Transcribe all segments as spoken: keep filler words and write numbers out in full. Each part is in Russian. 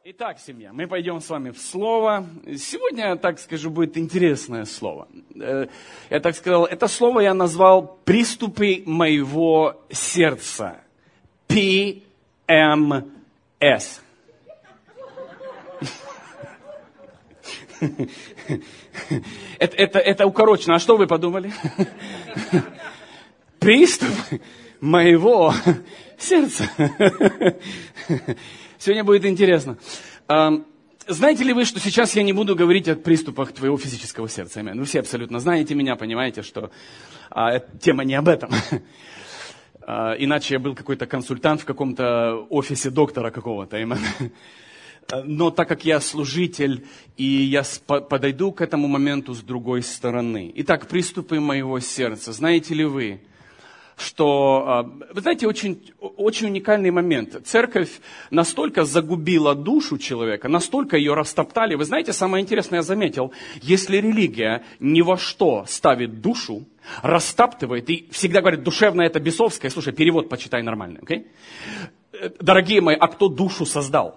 Итак, семья, мы пойдем с вами в Слово. Сегодня, так скажу, будет интересное слово. Я так сказал, это слово я назвал «Приступы моего сердца». пи эм эс. Это, это, это укорочено. А что вы подумали? Приступ моего сердца. Сегодня будет интересно. Знаете ли вы, что сейчас я не буду говорить о приступах твоего физического сердца? Вы все абсолютно знаете меня, понимаете, что а, тема не об этом. А, иначе я был какой-то консультант в каком-то офисе доктора какого-то. Но так как я служитель, и я подойду к этому моменту с другой стороны. Итак, приступы моего сердца. Знаете ли вы, что, вы знаете, очень, очень уникальный момент. Церковь настолько загубила душу человека, настолько ее растоптали. Вы знаете, самое интересное я заметил, если религия ни во что ставит душу, растаптывает, и всегда говорит, душевное это бесовское, слушай, перевод почитай нормальный, окей? Дорогие мои, а кто душу создал?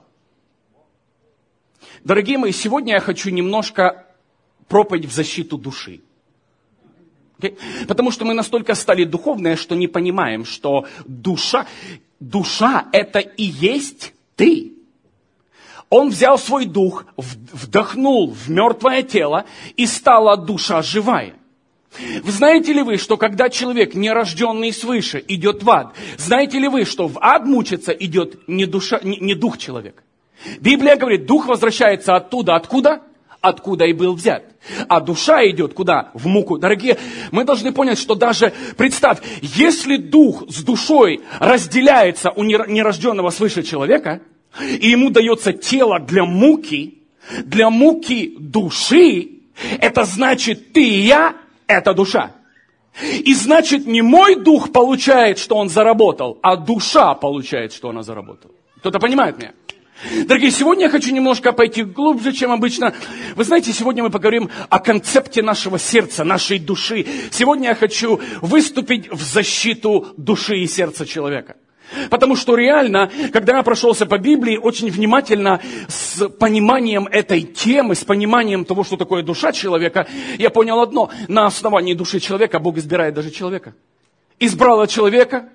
Дорогие мои, сегодня я хочу немножко проповедь в защиту души. Okay? Потому что мы настолько стали духовные, что не понимаем, что душа, душа это и есть ты. Он взял свой дух, вдохнул в мертвое тело, и стала душа живая. Вы знаете ли вы, что когда человек, нерожденный свыше, идет в ад, знаете ли вы, что в ад мучиться идет не, душа, не, не дух человека? Библия говорит, дух возвращается оттуда, откуда? Откуда и был взят. А душа идет куда? В муку. Дорогие, мы должны понять, что даже, представь, если дух с душой разделяется у нерожденного свыше человека, и ему дается тело для муки, для муки души, это значит ты и я, это душа. И значит не мой дух получает, что он заработал, а душа получает, что она заработала. Кто-то понимает меня? Дорогие, сегодня я хочу немножко пойти глубже, чем обычно. Вы знаете, сегодня мы поговорим о концепте нашего сердца, нашей души. Сегодня я хочу выступить в защиту души и сердца человека. Потому что реально, когда я прошелся по Библии, очень внимательно, с пониманием этой темы, с пониманием того, что такое душа человека, я понял одно. На основании души человека Бог избирает даже человека. Избрал человека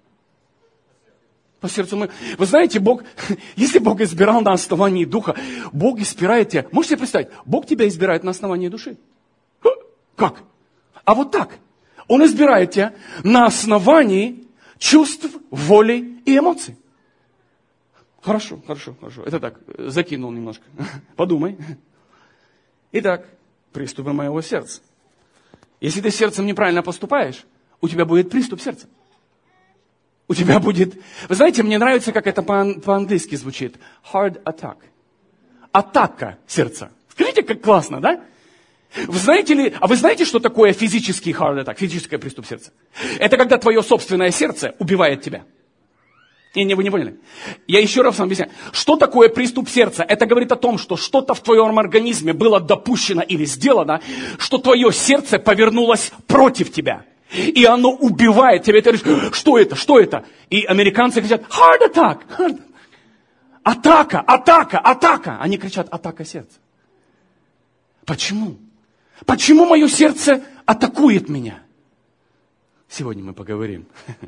по сердцу мы. Вы знаете, Бог, если Бог избирал на основании духа, Бог избирает тебя. Можете себе представить, Бог тебя избирает на основании души. Как? А вот так. Он избирает тебя на основании чувств, воли и эмоций. Хорошо, хорошо, хорошо. Это так, закинул немножко. Подумай. Итак, приступы моего сердца. Если ты сердцем неправильно поступаешь, у тебя будет приступ сердца. У тебя будет... Вы знаете, мне нравится, как это по- по-английски звучит. Heart attack. Атака сердца. Скажите, как классно, да? Вы знаете ли... А вы знаете, что такое физический heart attack, физический приступ сердца? Это когда твое собственное сердце убивает тебя. Не, не, вы не поняли. Я еще раз вам объясняю. Что такое приступ сердца? Это говорит о том, что что-то в твоем организме было допущено или сделано, что твое сердце повернулось против тебя. И оно убивает тебя. И ты говоришь, что это, что это? И американцы кричат, heart attack, heart attack. Атака, атака, атака. Они кричат, атака сердца. Почему? Почему мое сердце атакует меня? Сегодня мы поговорим.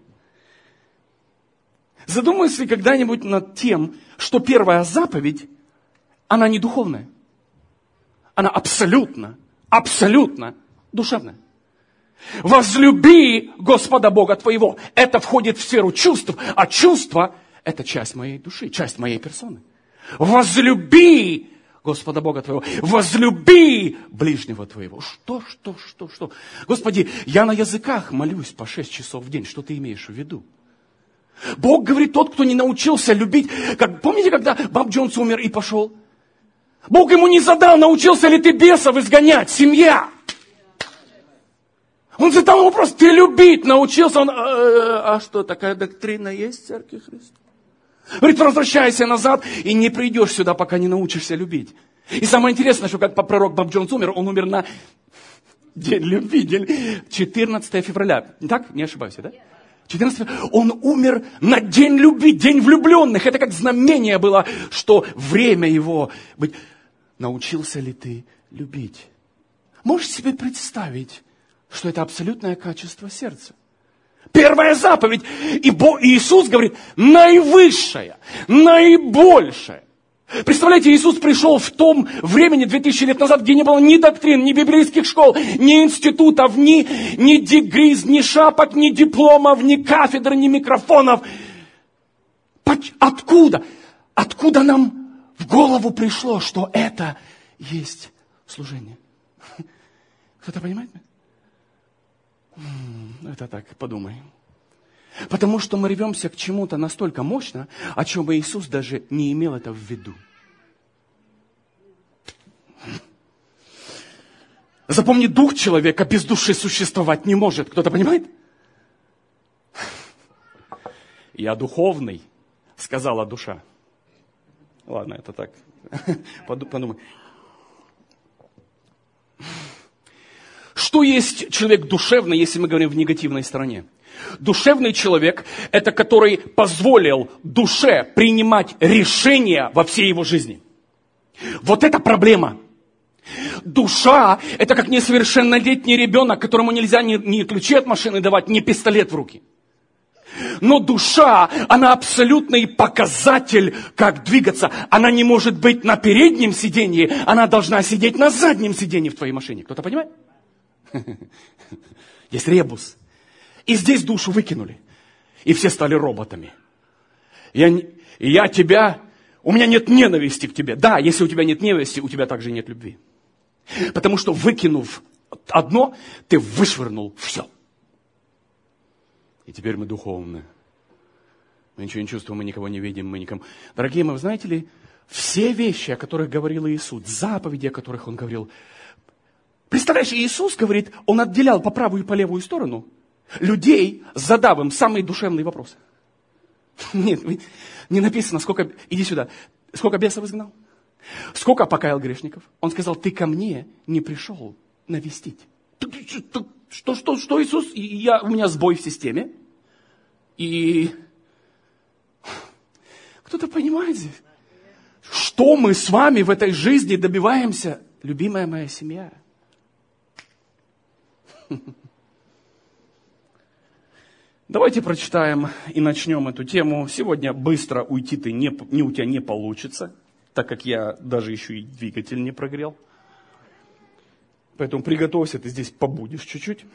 Задумайся ли когда-нибудь над тем, что первая заповедь, она не духовная. Она абсолютно, абсолютно душевная. Возлюби Господа Бога твоего. Это входит в сферу чувств, а чувства – это часть моей души, часть моей персоны. Возлюби Господа Бога твоего. Возлюби ближнего твоего. Что, что, что, что? Господи, я на языках молюсь по шесть часов в день. Что ты имеешь в виду? Бог говорит, тот, кто не научился любить. Как, помните, когда Боб Джонс умер и пошел? Бог ему не задал, научился ли ты бесов изгонять, семья. Он задал ему вопрос, ты любить научился? Он, а, а что, такая доктрина есть в Церкви Христа? Говорит, возвращайся назад и не придешь сюда, пока не научишься любить. И самое интересное, что как пророк Боб Джонс умер, он умер на День любви, день четырнадцатого февраля. Так? Не ошибаюсь, да? четырнадцатый, он умер на день любви, день влюбленных. Это как знамение было, что время его быть. Научился ли ты любить? Можешь себе представить, что это абсолютное качество сердца? Первая заповедь. И Иисус говорит, наивысшая, наибольшая. Представляете, Иисус пришел в том времени, две тысячи лет назад, где не было ни доктрин, ни библейских школ, ни институтов, ни, ни дегриз, ни шапок, ни дипломов, ни кафедр, ни микрофонов. Откуда? Откуда нам в голову пришло, что это есть служение? Кто-то понимает? Это так, подумай. Потому что мы рвемся к чему-то настолько мощно, о чем Иисус даже не имел это в виду. Запомни, дух человека без души существовать не может. Кто-то понимает? Я духовный, сказала душа. Ладно, это так. Подумай. Что есть человек душевный, если мы говорим в негативной стороне? Душевный человек – это который позволил душе принимать решения во всей его жизни. Вот это проблема. Душа – это как несовершеннолетний ребенок, которому нельзя ни, ни ключи от машины давать, ни пистолет в руки. Но душа, она абсолютный показатель, как двигаться. Она не может быть на переднем сиденье, она должна сидеть на заднем сиденье в твоей машине. Кто-то понимает? Есть ребус. И здесь душу выкинули. И все стали роботами. Я, и я тебя... У меня нет ненависти к тебе. Да, если у тебя нет ненависти, у тебя также нет любви. Потому что выкинув одно, ты вышвырнул все. И теперь мы духовны. Мы ничего не чувствуем, мы никого не видим, мы никому... Дорогие мои, вы знаете ли, все вещи, о которых говорил Иисус, заповеди, о которых Он говорил... Представляешь, Иисус говорит, Он отделял по правую и по левую сторону людей, задав им самые душевные вопросы. Нет, не написано, сколько... Иди сюда. Сколько бесов изгнал? Сколько покаял грешников? Он сказал, ты ко мне не пришел навестить. Что, что, что, Иисус? Я, у меня сбой в системе. И... Кто-то понимает здесь? Что мы с вами в этой жизни добиваемся? Любимая моя семья. Давайте прочитаем и начнем эту тему. Сегодня быстро уйти ты не, не, у тебя не получится, так как я даже еще и двигатель не прогрел. Поэтому приготовься, ты здесь побудешь чуть-чуть.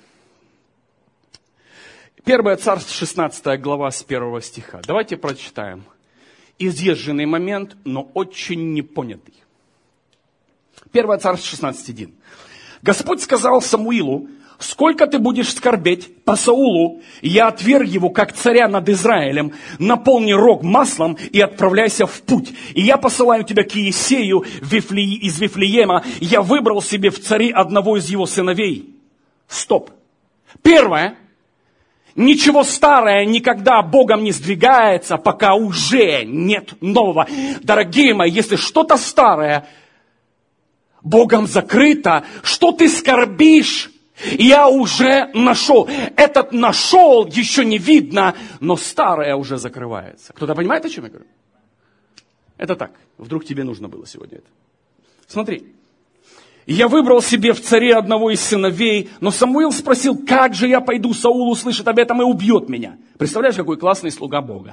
Первое Царств, шестнадцатая глава с первого стиха. Давайте прочитаем. Изъезженный момент, но очень непонятый. Первое Царств, шестнадцать один. Господь сказал Самуилу, сколько ты будешь скорбеть по Саулу, я отверг его, как царя над Израилем, наполни рог маслом и отправляйся в путь. И я посылаю тебя к Иисею из Вифлеема, я выбрал себе в цари одного из его сыновей. Стоп. Первое. Ничего старое никогда Богом не сдвигается, пока уже нет нового. Дорогие мои, если что-то старое Богом закрыто, что ты скорбишь? Я уже нашел. Этот нашел еще не видно, но старое уже закрывается. Кто-то понимает, о чем я говорю? Это так. Вдруг тебе нужно было сегодня это. Смотри. Я выбрал себе в царе одного из сыновей, но Самуил спросил, как же я пойду? Саул услышит об этом и убьет меня. Представляешь, какой классный слуга Бога.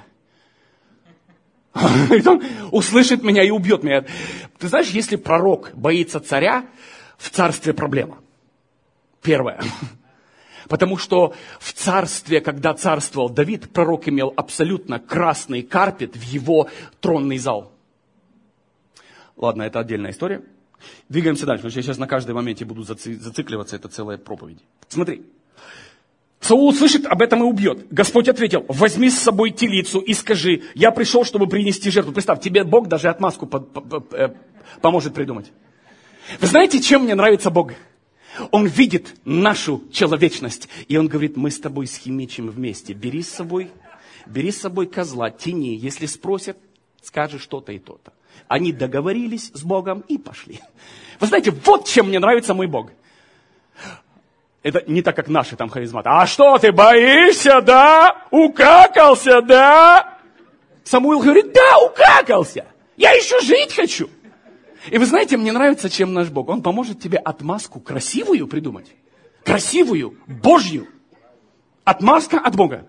Он услышит меня и убьет меня. Ты знаешь, если пророк боится царя, в царстве проблема. Первое. Потому что в царстве, когда царствовал Давид, пророк имел абсолютно красный карпет в его тронный зал. Ладно, это отдельная история. Двигаемся дальше, потому что я сейчас на каждом моменте буду заци- зацикливаться, это целая проповедь. Смотри. Саул услышит об этом и убьет. Господь ответил, возьми с собой телицу и скажи, я пришел, чтобы принести жертву. Представь, тебе Бог даже отмазку по- по- по- поможет придумать. Вы знаете, чем мне нравится Бог? Он видит нашу человечность, и он говорит, мы с тобой схимичим вместе. Бери с собой, бери с собой козла, тяни. Если спросят, скажи что-то и то-то. Они договорились с Богом и пошли. Вы знаете, вот чем мне нравится мой Бог. Это не так, как наши там харизматы. А что, ты боишься, да? Укакался, да? Самуил говорит, да, укакался. Я еще жить хочу. И вы знаете, мне нравится, чем наш Бог. Он поможет тебе отмазку красивую придумать. Красивую, Божью. Отмазка от Бога.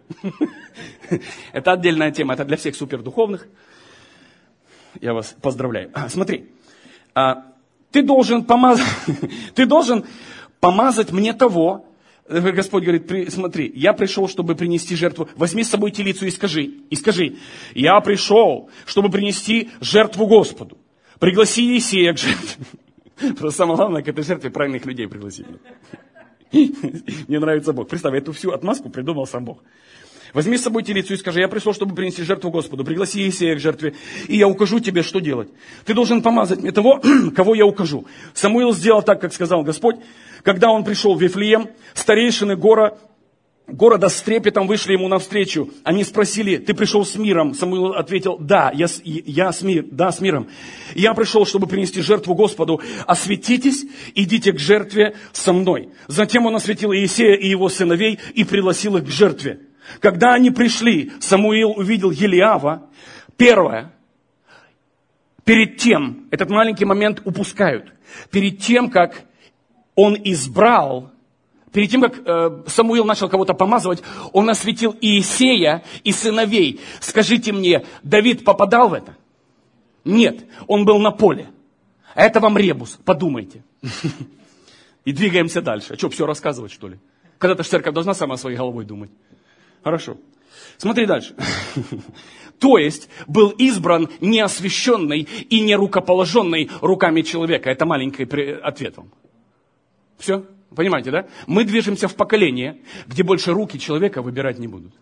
Это отдельная тема, это для всех супердуховных. Я вас поздравляю. Смотри, ты должен помазать, ты должен помазать мне того. Господь говорит, смотри, я пришел, чтобы принести жертву. Возьми с собой телицу и скажи, и скажи, я пришел, чтобы принести жертву Господу. Пригласи Иисея к жертве. Просто самое главное, к этой жертве правильных людей пригласить. Мне нравится Бог. Представь, эту всю отмазку придумал сам Бог. Возьми с собой телицу и скажи, я пришел, чтобы принести жертву Господу. Пригласи Иисея к жертве, и я укажу тебе, что делать. Ты должен помазать мне того, кого я укажу. Самуил сделал так, как сказал Господь. Когда он пришел в Вифлеем, старейшины гора, города с трепетом вышли ему навстречу. Они спросили, ты пришел с миром? Самуил ответил, да, я, я с, мир, да, с миром. Я пришел, чтобы принести жертву Господу. Осветитесь, идите к жертве со мной. Затем он осветил Иисея и его сыновей и пригласил их к жертве. Когда они пришли, Самуил увидел Елиава. Первое, перед тем, этот маленький момент упускают, перед тем, как он избрал, перед тем, как э, Самуил начал кого-то помазывать, он осветил Иисея и сыновей. Скажите мне, Давид попадал в это? Нет, он был на поле. А это вам ребус, подумайте. И двигаемся дальше. А что, все рассказывать, что ли? Когда-то же церковь должна сама своей головой думать. Хорошо. Смотри дальше. То есть, был избран неосвященный и не рукоположенный руками человека. Это маленький ответ вам. Все? Понимаете, да? Мы движемся в поколение, где больше руки человека выбирать не будут.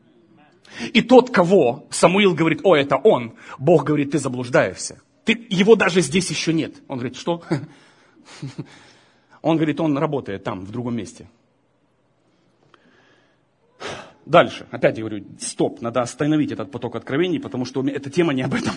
И тот, кого Самуил говорит, о, это он, Бог говорит, ты заблуждаешься. Ты, его даже здесь еще нет. Он говорит, что? Он говорит, он работает там, в другом месте. Дальше, опять я говорю, стоп, надо остановить этот поток откровений, потому что эта тема не об этом.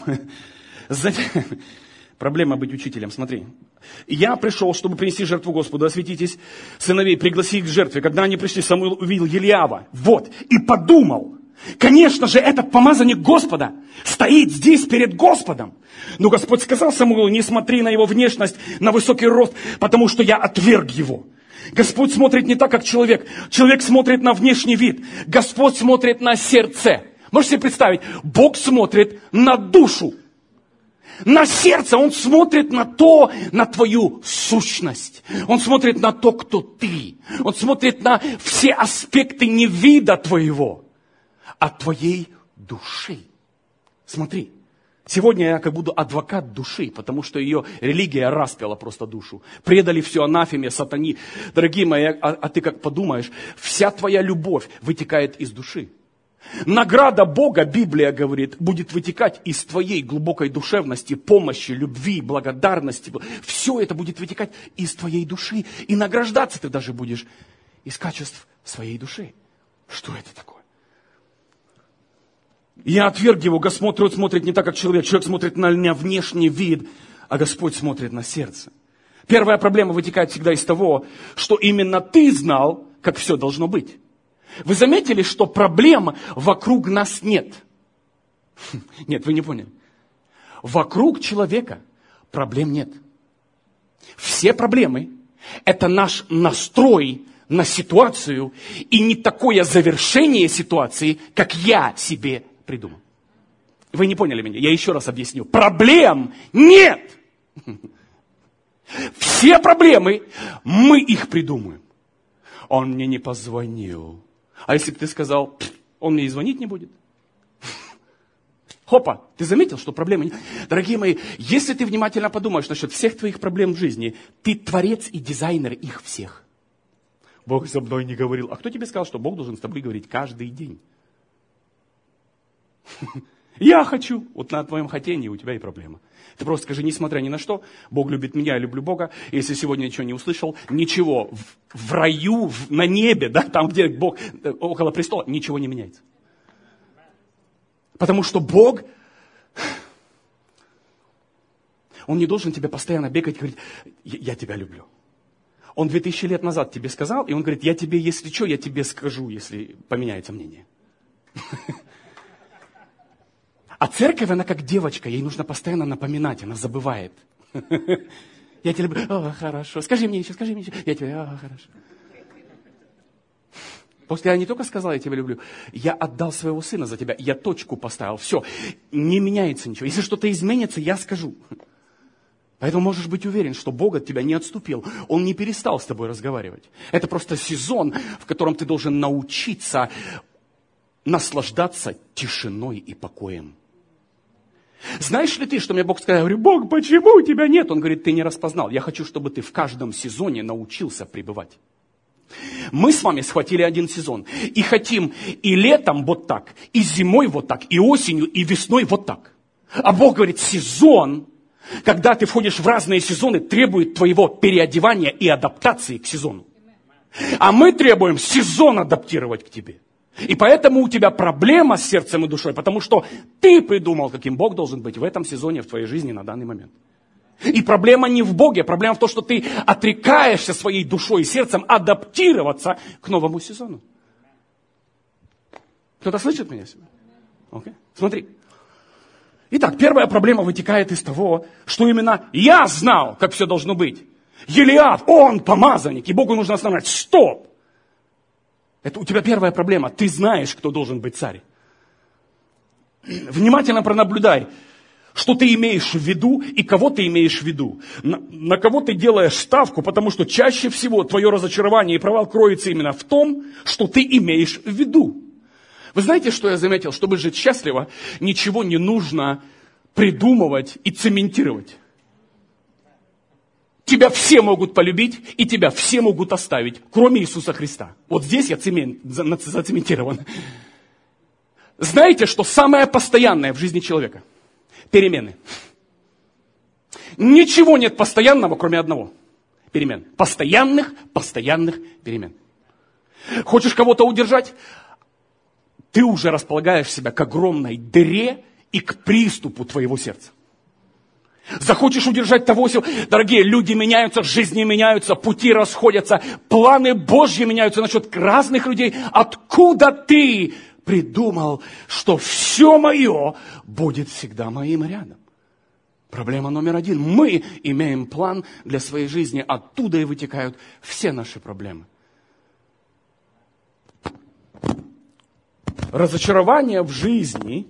Проблема быть учителем, смотри. Я пришел, чтобы принести жертву Господу, осветитесь, сыновей, пригласи их к жертве. Когда они пришли, Самуил увидел Елиава, вот, и подумал, конечно же, этот помазанник Господа стоит здесь перед Господом. Но Господь сказал Самуилу, не смотри на его внешность, на высокий рост, потому что я отверг его. Господь смотрит не так, как человек. Человек смотрит на внешний вид. Господь смотрит на сердце. Можете себе представить? Бог смотрит на душу. На сердце. Он смотрит на то, на твою сущность. Он смотрит на то, кто ты. Он смотрит на все аспекты не вида твоего, а твоей души. Смотри. Сегодня я как буду адвокат души, потому что ее религия распяла просто душу. Предали все анафеме, сатане. Дорогие мои, а, а ты как подумаешь, вся твоя любовь вытекает из души. Награда Бога, Библия говорит, будет вытекать из твоей глубокой душевности, помощи, любви, благодарности. Все это будет вытекать из твоей души. И награждаться ты даже будешь из качеств своей души. Что это такое? Я отверг его, Господь смотрит не так, как человек. Человек смотрит на меня внешний вид, а Господь смотрит на сердце. Первая проблема вытекает всегда из того, что именно ты знал, как все должно быть. Вы заметили, что проблем вокруг нас нет? Нет, вы не поняли. Вокруг человека проблем нет. Все проблемы – это наш настрой на ситуацию и не такое завершение ситуации, как я себе придумал. Вы не поняли меня, я еще раз объясню. Проблем нет. Все проблемы, мы их придумаем. Он мне не позвонил. А если бы ты сказал, он мне и звонить не будет? Хопа, ты заметил, что проблемы нет? Дорогие мои, если ты внимательно подумаешь насчет всех твоих проблем в жизни, ты творец и дизайнер их всех. Бог со мной не говорил. А кто тебе сказал, что Бог должен с тобой говорить каждый день? Я хочу. Вот на твоем хотении у тебя и проблема. Ты просто скажи, несмотря ни на что, Бог любит меня, я люблю Бога. Если сегодня ничего не услышал, ничего в, в раю, в, на небе, да, там, где Бог, около престола, ничего не меняется. Потому что Бог, Он не должен тебя постоянно бегать и говорить, я, я тебя люблю. Он две тысячи лет назад тебе сказал, и он говорит, я тебе, если что, я тебе скажу, если поменяется мнение. А церковь, она как девочка, ей нужно постоянно напоминать, она забывает. Я тебя люблю, о, хорошо, скажи мне еще, скажи мне еще, я тебя, о, хорошо. После я не только сказал, я тебя люблю, я отдал своего сына за тебя, я точку поставил, все, не меняется ничего. Если что-то изменится, я скажу. Поэтому можешь быть уверен, что Бог от тебя не отступил, Он не перестал с тобой разговаривать. Это просто сезон, в котором ты должен научиться наслаждаться тишиной и покоем. Знаешь ли ты, что мне Бог сказал? Я говорю, Бог, почему тебя нет? Он говорит, ты не распознал. Я хочу, чтобы ты в каждом сезоне научился пребывать. Мы с вами схватили один сезон. И хотим и летом вот так, и зимой вот так, и осенью, и весной вот так. А Бог говорит, сезон, когда ты входишь в разные сезоны, требует твоего переодевания и адаптации к сезону. А мы требуем сезон адаптировать к тебе. И поэтому у тебя проблема с сердцем и душой, потому что ты придумал, каким Бог должен быть в этом сезоне, в твоей жизни на данный момент. И проблема не в Боге, проблема в том, что ты отрекаешься своей душой и сердцем адаптироваться к новому сезону. Кто-то слышит меня сегодня? Okay. Смотри. Итак, первая проблема вытекает из того, что именно я знал, как все должно быть. Елиав, он помазанник, и Богу нужно остановить. Стоп! Это у тебя первая проблема. Ты знаешь, кто должен быть царь. Внимательно пронаблюдай, что ты имеешь в виду и кого ты имеешь в виду. На, на кого ты делаешь ставку, потому что чаще всего твое разочарование и провал кроется именно в том, что ты имеешь в виду. Вы знаете, что я заметил? Чтобы жить счастливо, ничего не нужно придумывать и цементировать. Тебя все могут полюбить, и тебя все могут оставить, кроме Иисуса Христа. Вот здесь я цемент, зацементирован. Знаете, что самое постоянное в жизни человека? Перемены. Ничего нет постоянного, кроме одного. Перемен. Постоянных, постоянных перемен. Хочешь кого-то удержать? Ты уже располагаешь себя к огромной дыре и к приступу твоего сердца. Захочешь удержать того, сего. Дорогие, люди меняются, жизни меняются, пути расходятся, планы Божьи меняются насчет разных людей. Откуда ты придумал, что все мое будет всегда моим рядом? Проблема номер один. Мы имеем план для своей жизни. Оттуда и вытекают все наши проблемы. Разочарование в жизни.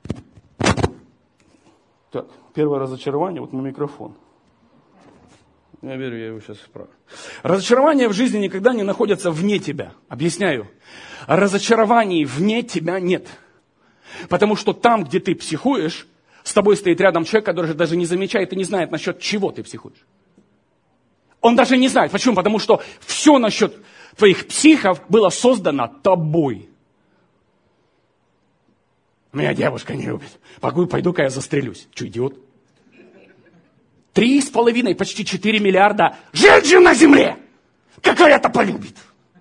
Так, первое разочарование, вот на микрофон. Я верю, я его сейчас исправлю. Разочарование в жизни никогда не находится вне тебя. Объясняю. Разочарований вне тебя нет. Потому что там, где ты психуешь, с тобой стоит рядом человек, который даже не замечает и не знает, насчет чего ты психуешь. Он даже не знает. Почему? Потому что все насчет твоих психов было создано тобой. Меня девушка не любит. Пойду-ка я застрелюсь. Че, идиот? Три с половиной, почти четыре миллиарда женщин на земле. Какая-то полюбит.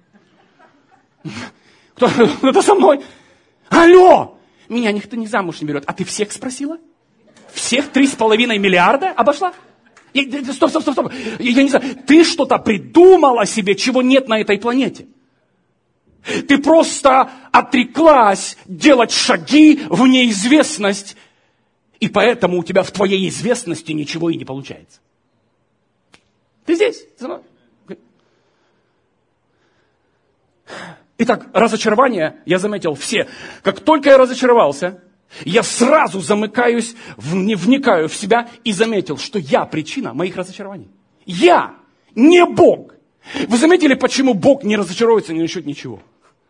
Кто, кто-то со мной? Алло! Меня никто не замуж не берет. А ты всех спросила? Всех три с половиной миллиарда обошла? Я, стоп, стоп, стоп, стоп. Я, я не знаю. Ты что-то придумала себе, чего нет на этой планете. Ты просто отреклась делать шаги в неизвестность, и поэтому у тебя в твоей известности ничего и не получается. Ты здесь? За мной? Итак, разочарование, я заметил, все. Как только я разочаровался, я сразу замыкаюсь, вникаю в себя и заметил, что я причина моих разочарований. Я, не Бог. Вы заметили, почему Бог не разочаровывается ни насчет ничего?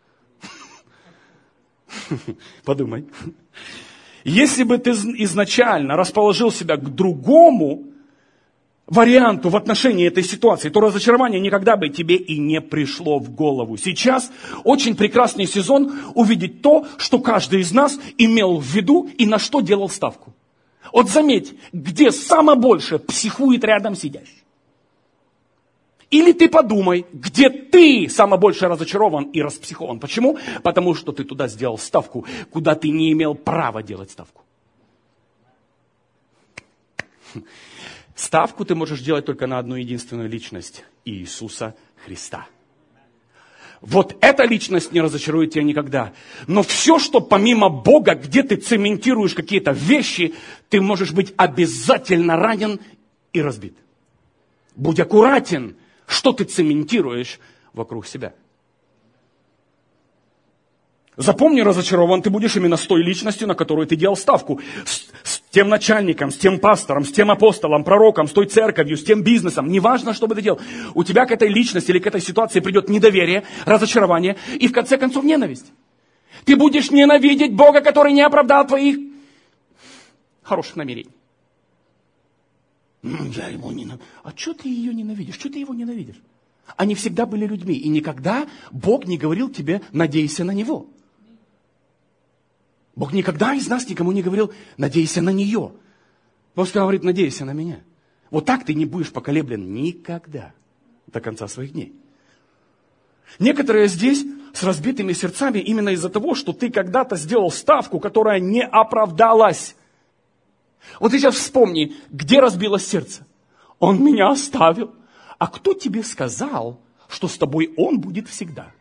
Подумай. Если бы ты изначально расположил себя к другому варианту в отношении этой ситуации, то разочарование никогда бы тебе и не пришло в голову. Сейчас очень прекрасный сезон увидеть то, что каждый из нас имел в виду и на что делал ставку. Вот заметь, где самое больше психует рядом сидящий. Или ты подумай, где ты самое больше разочарован и распсихован. Почему? Потому что ты туда сделал ставку, куда ты не имел права делать ставку. Ставку ты можешь делать только на одну единственную личность – Иисуса Христа. Вот эта личность не разочарует тебя никогда. Но все, что помимо Бога, где ты цементируешь какие-то вещи, ты можешь быть обязательно ранен и разбит. Будь аккуратен, что ты цементируешь вокруг себя. Запомни, разочарован ты будешь именно с той личностью, на которую ты делал ставку. С, с тем начальником, с тем пастором, с тем апостолом, пророком, с той церковью, с тем бизнесом. Неважно, что бы ты делал. У тебя к этой личности или к этой ситуации придет недоверие, разочарование и в конце концов ненависть. Ты будешь ненавидеть Бога, который не оправдал твоих хороших намерений. Я его ненавижу. А что ты ее ненавидишь? Что ты его ненавидишь? Они всегда были людьми. И никогда Бог не говорил тебе, надейся на Него. Бог никогда из нас никому не говорил, надейся на нее. Бог говорит, надейся на меня. Вот так ты не будешь поколеблен никогда до конца своих дней. Некоторые здесь с разбитыми сердцами именно из-за того, что ты когда-то сделал ставку, которая не оправдалась. Вот ты сейчас вспомни, где разбилось сердце. Он меня оставил. А кто тебе сказал, что с тобой он будет всегда?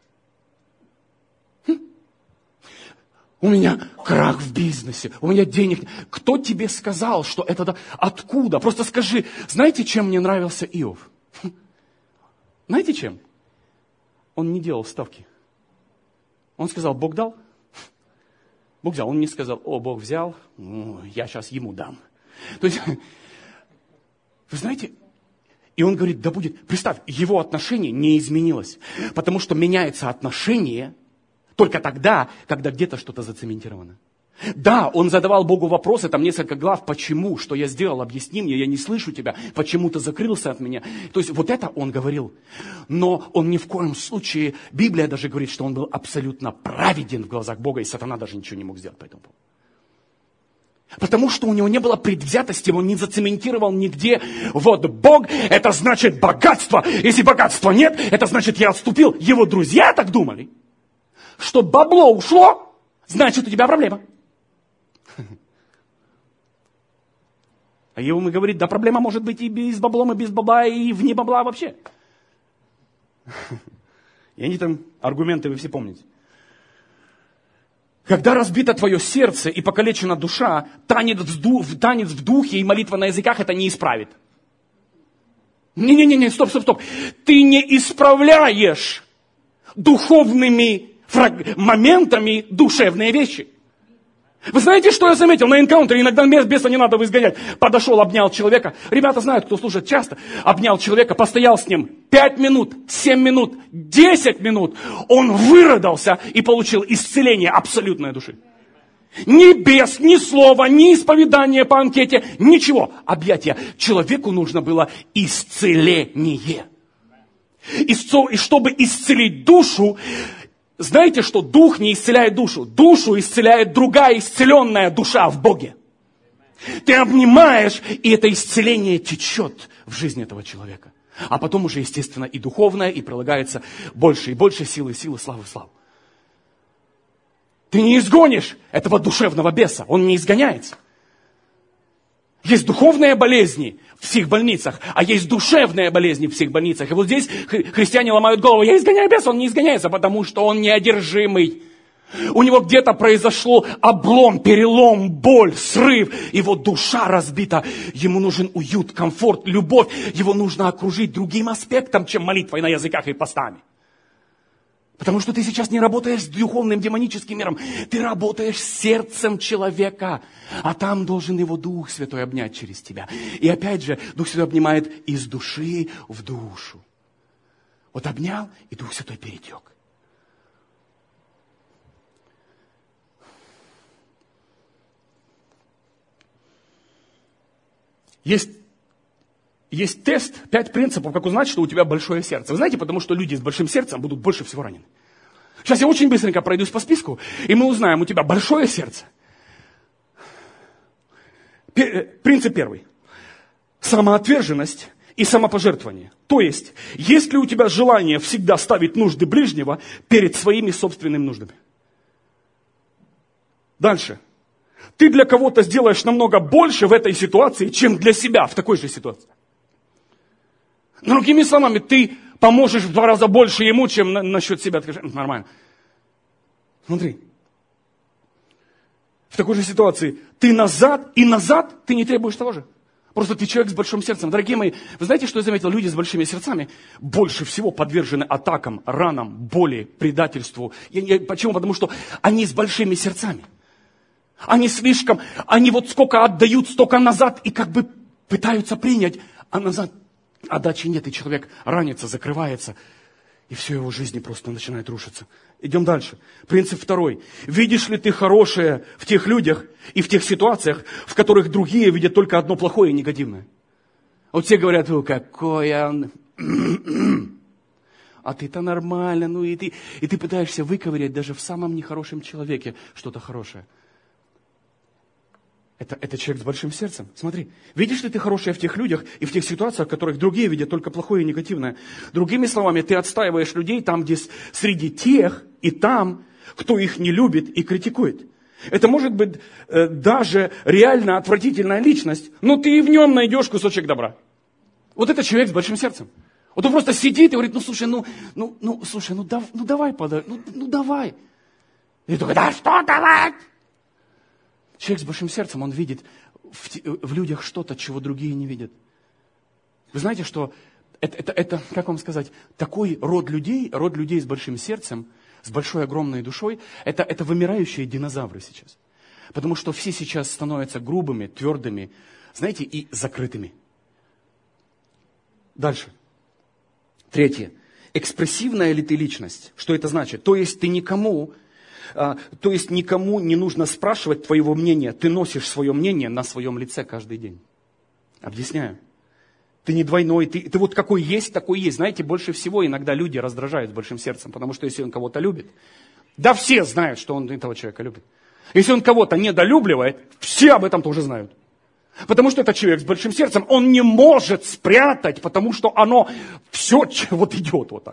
У меня крах в бизнесе, у меня денег. Кто тебе сказал, что это... Откуда? Просто скажи, знаете, чем мне нравился Иов? Знаете, чем? Он не делал ставки. Он сказал, Бог дал? Бог взял. Он не сказал, о, Бог взял, ну, я сейчас ему дам. То есть, вы знаете, и он говорит, да будет... Представь, его отношение не изменилось. Потому что меняется отношение... Только тогда, когда где-то что-то зацементировано. Да, он задавал Богу вопросы, там несколько глав, почему, что я сделал, объясни мне, я не слышу тебя, почему ты закрылся от меня. То есть вот это он говорил. Но он ни в коем случае, Библия даже говорит, что он был абсолютно праведен в глазах Бога, и сатана даже ничего не мог сделать по этому поводу. Потому что у него не было предвзятости, он не зацементировал нигде. Вот Бог, это значит богатство. Если богатства нет, это значит я отступил. Его друзья так думали. Что бабло ушло, значит, у тебя проблема. А его мы говорит, да проблема может быть и без баблом, и без бабла, и вне бабла вообще. И они там, аргументы вы все помните. Когда разбито твое сердце и покалечена душа, танец в, ду, танец в духе и молитва на языках это не исправит. Не-не-не, стоп, стоп, стоп. Ты не исправляешь духовными моментами душевные вещи. Вы знаете, что я заметил на энкаунтере? Иногда беса не надо изгонять. Подошел, обнял человека. Ребята знают, кто слушает часто. Обнял человека, постоял с ним пять минут, семь минут, десять минут. Он выродался и получил исцеление абсолютной души. Ни бес, ни слова, ни исповедание по анкете, ничего. Объятия. Человеку нужно было исцеление. И чтобы исцелить душу, знаете, что дух не исцеляет душу. Душу исцеляет другая исцеленная душа в Боге. Ты обнимаешь, и это исцеление течет в жизни этого человека. А потом уже, естественно, и духовное, и прилагается больше и больше силы, силы, славы, славы. Ты не изгонишь этого душевного беса, он не изгоняется. Есть духовные болезни в психбольницах, а есть душевные болезни в психбольницах. И вот здесь христиане ломают голову. Я изгоняю беса, он не изгоняется, потому что он неодержимый. У него где-то произошло облом, перелом, боль, срыв. Его душа разбита. Ему нужен уют, комфорт, любовь. Его нужно окружить другим аспектом, чем молитвой на языках и постами. Потому что ты сейчас не работаешь с духовным демоническим миром. Ты работаешь с сердцем человека. А там должен его Дух Святой обнять через тебя. И опять же, Дух Святой обнимает из души в душу. Вот обнял, и Дух Святой перетек. Есть, есть тест, пять принципов, как узнать, что у тебя большое сердце. Вы знаете, потому что люди с большим сердцем будут больше всего ранены. Сейчас я очень быстренько пройдусь по списку, и мы узнаем, у тебя большое сердце. Принцип первый. Самоотверженность и самопожертвование. То есть, есть ли у тебя желание всегда ставить нужды ближнего перед своими собственными нуждами? Дальше. Ты для кого-то сделаешь намного больше в этой ситуации, чем для себя в такой же ситуации. Другими словами, ты поможешь в два раза больше ему, чем на, насчет себя. Ты скажешь, нормально. Смотри. В такой же ситуации ты назад, и назад ты не требуешь того же. Просто ты человек с большим сердцем. Дорогие мои, вы знаете, что я заметил? Люди с большими сердцами больше всего подвержены атакам, ранам, боли, предательству. Я, я, почему? Потому что они с большими сердцами. Они слишком, они вот сколько отдают, столько назад, и как бы пытаются принять, а назад отдачи нет, и человек ранится, закрывается, и все его жизни просто начинает рушиться. Идем дальше. Принцип второй. Видишь ли ты хорошее в тех людях и в тех ситуациях, в которых другие видят только одно плохое и негативное? Вот все говорят, ну какой он... А ты-то нормально, ну и ты, и ты пытаешься выковырять даже в самом нехорошем человеке что-то хорошее. Это, это человек с большим сердцем. Смотри, видишь ли ты хорошее в тех людях и в тех ситуациях, в которых другие видят только плохое и негативное? Другими словами, ты отстаиваешь людей там, где среди тех и там, кто их не любит и критикует. Это может быть э, даже реально отвратительная личность, но ты и в нем найдешь кусочек добра. Вот это человек с большим сердцем. Вот он просто сидит и говорит, ну слушай, ну, ну, ну слушай, ну, да, ну давай подай, ну, ну давай. И ты такой, да что давай? Человек с большим сердцем, он видит в, в людях что-то, чего другие не видят. Вы знаете, что это, это, это, как вам сказать, такой род людей, род людей с большим сердцем, с большой огромной душой, это, это вымирающие динозавры сейчас. Потому что все сейчас становятся грубыми, твердыми, знаете, и закрытыми. Дальше. Третье. Экспрессивная ли ты личность? Что это значит? То есть ты никому... А, то есть никому не нужно спрашивать твоего мнения. Ты носишь свое мнение на своем лице каждый день. Объясняю. Ты не двойной. Ты, ты вот какой есть, такой есть. Знаете, больше всего иногда люди раздражают с большим сердцем. Потому что если он кого-то любит, да все знают, что он этого человека любит. Если он кого-то недолюбливает, все об этом тоже знают. Потому что это человек с большим сердцем. Он не может спрятать, потому что оно все вот идет вот так.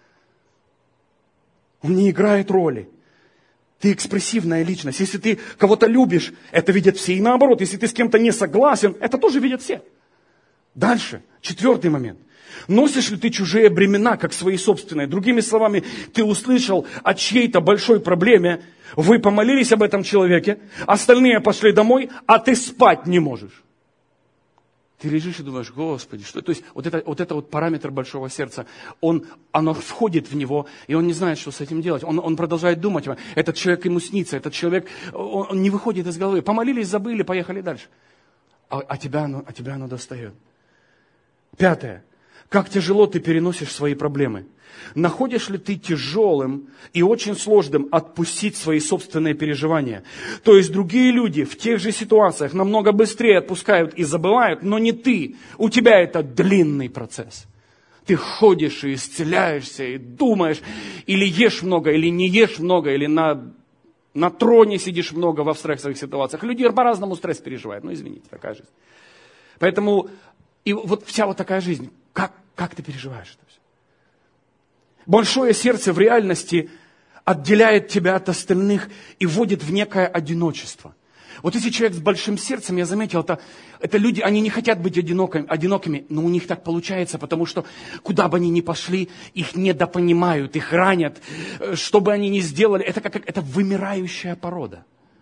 Он не играет роли. Ты экспрессивная личность. Если ты кого-то любишь, это видят все. И наоборот, если ты с кем-то не согласен, это тоже видят все. Дальше. Четвертый момент. Носишь ли ты чужие бремена, как свои собственные? Другими словами, ты услышал о чьей-то большой проблеме, вы помолились об этом человеке, остальные пошли домой, а ты спать не можешь. Ты лежишь и думаешь, Господи, что... То есть вот это вот, это вот параметр большого сердца, он, оно входит в него, и он не знает, что с этим делать. Он, он продолжает думать, этот человек ему снится, этот человек, он, он не выходит из головы. Помолились, забыли, поехали дальше. А, а, тебя, оно, а тебя оно достает. Пятое. Как тяжело ты переносишь свои проблемы. Находишь ли ты тяжелым и очень сложным отпустить свои собственные переживания? То есть другие люди в тех же ситуациях намного быстрее отпускают и забывают, но не ты. У тебя это длинный процесс. Ты ходишь и исцеляешься, и думаешь, или ешь много, или не ешь много, или на, на троне сидишь много в стрессовых ситуациях. Люди по-разному стресс переживают. Ну, извините, такая жизнь. Поэтому и вот вся вот такая жизнь. Как, как ты переживаешь это все? Большое сердце в реальности отделяет тебя от остальных и вводит в некое одиночество. Вот если человек с большим сердцем, я заметил, это, это люди, они не хотят быть одинокими, одинокими, но у них так получается, потому что куда бы они ни пошли, их недопонимают, их ранят, что бы они ни сделали, это как это вымирающая порода.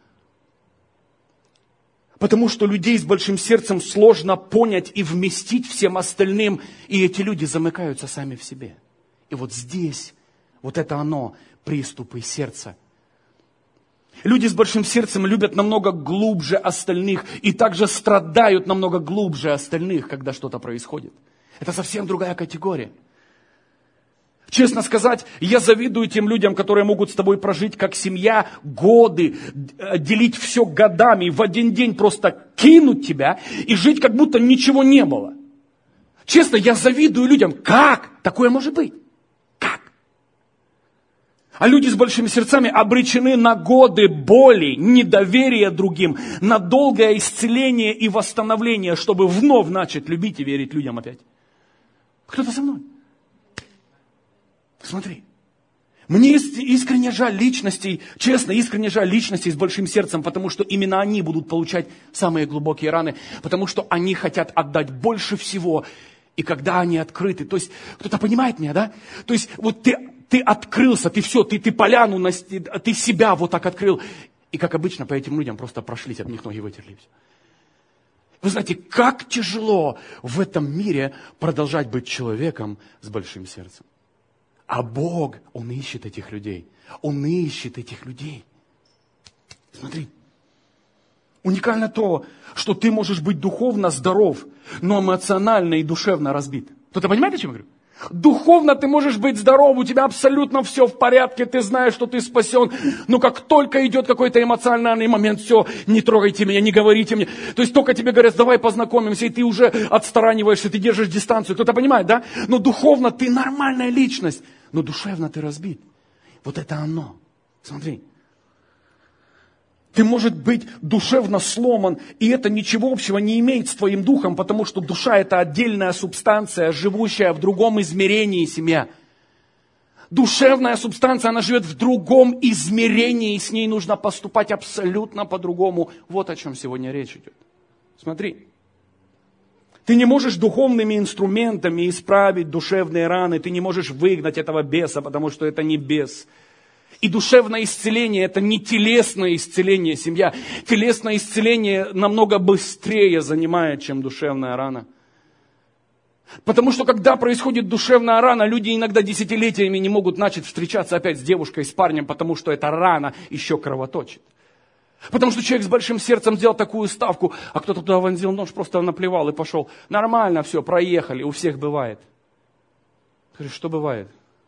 Потому что людей с большим сердцем сложно понять и вместить всем остальным, и эти люди замыкаются сами в себе. И вот здесь, вот это оно, приступы сердца. Люди с большим сердцем любят намного глубже остальных и также страдают намного глубже остальных, когда что-то происходит. Это совсем другая категория. Честно сказать, я завидую тем людям, которые могут с тобой прожить как семья годы, делить все годами, в один день просто кинуть тебя и жить, как будто ничего не было. Честно, я завидую людям. Как такое может быть? Как? А люди с большими сердцами обречены на годы боли, недоверия другим, на долгое исцеление и восстановление, чтобы вновь начать любить и верить людям опять. Кто-то со мной? Смотри, Мне искренне жаль личностей, честно, искренне жаль личностей с большим сердцем, потому что именно они будут получать самые глубокие раны, потому что они хотят отдать больше всего, и когда они открыты, то есть, кто-то понимает меня, да? То есть, вот ты, ты открылся, ты все, ты, ты поляну, ты себя вот так открыл, и как обычно по этим людям просто прошлись, от них ноги вытерли. Вы знаете, как тяжело в этом мире продолжать быть человеком с большим сердцем. А Бог, Он ищет этих людей. Он ищет этих людей. Смотри. Уникально то, что ты можешь быть духовно здоров, но эмоционально и душевно разбит. Кто-то понимает, о чем я говорю? Духовно ты можешь быть здоров, у тебя абсолютно все в порядке, ты знаешь, что ты спасен. Но как только идет какой-то эмоциональный момент, все, не трогайте меня, не говорите мне. То есть только тебе говорят, давай познакомимся, и ты уже отстраниваешься, ты держишь дистанцию. Кто-то понимает, да? Но духовно ты нормальная личность, но душевно ты разбит. Вот это оно. Смотри. Ты, может быть, душевно сломан, и это ничего общего не имеет с твоим духом, потому что душа – это отдельная субстанция, живущая в другом измерении, семья. Душевная субстанция, она живет в другом измерении, и с ней нужно поступать абсолютно по-другому. Вот о чем сегодня речь идет. Смотри. Ты не можешь духовными инструментами исправить душевные раны, ты не можешь выгнать этого беса, потому что это не бес. И душевное исцеление – это не телесное исцеление, семья. Телесное исцеление намного быстрее занимает, чем душевная рана. Потому что, когда происходит душевная рана, люди иногда десятилетиями не могут начать встречаться опять с девушкой, с парнем, потому что эта рана еще кровоточит. Потому что человек с большим сердцем сделал такую ставку, а кто-то туда вонзил нож, просто наплевал и пошел. Нормально все, проехали, у всех бывает. Ты говоришь, что бывает?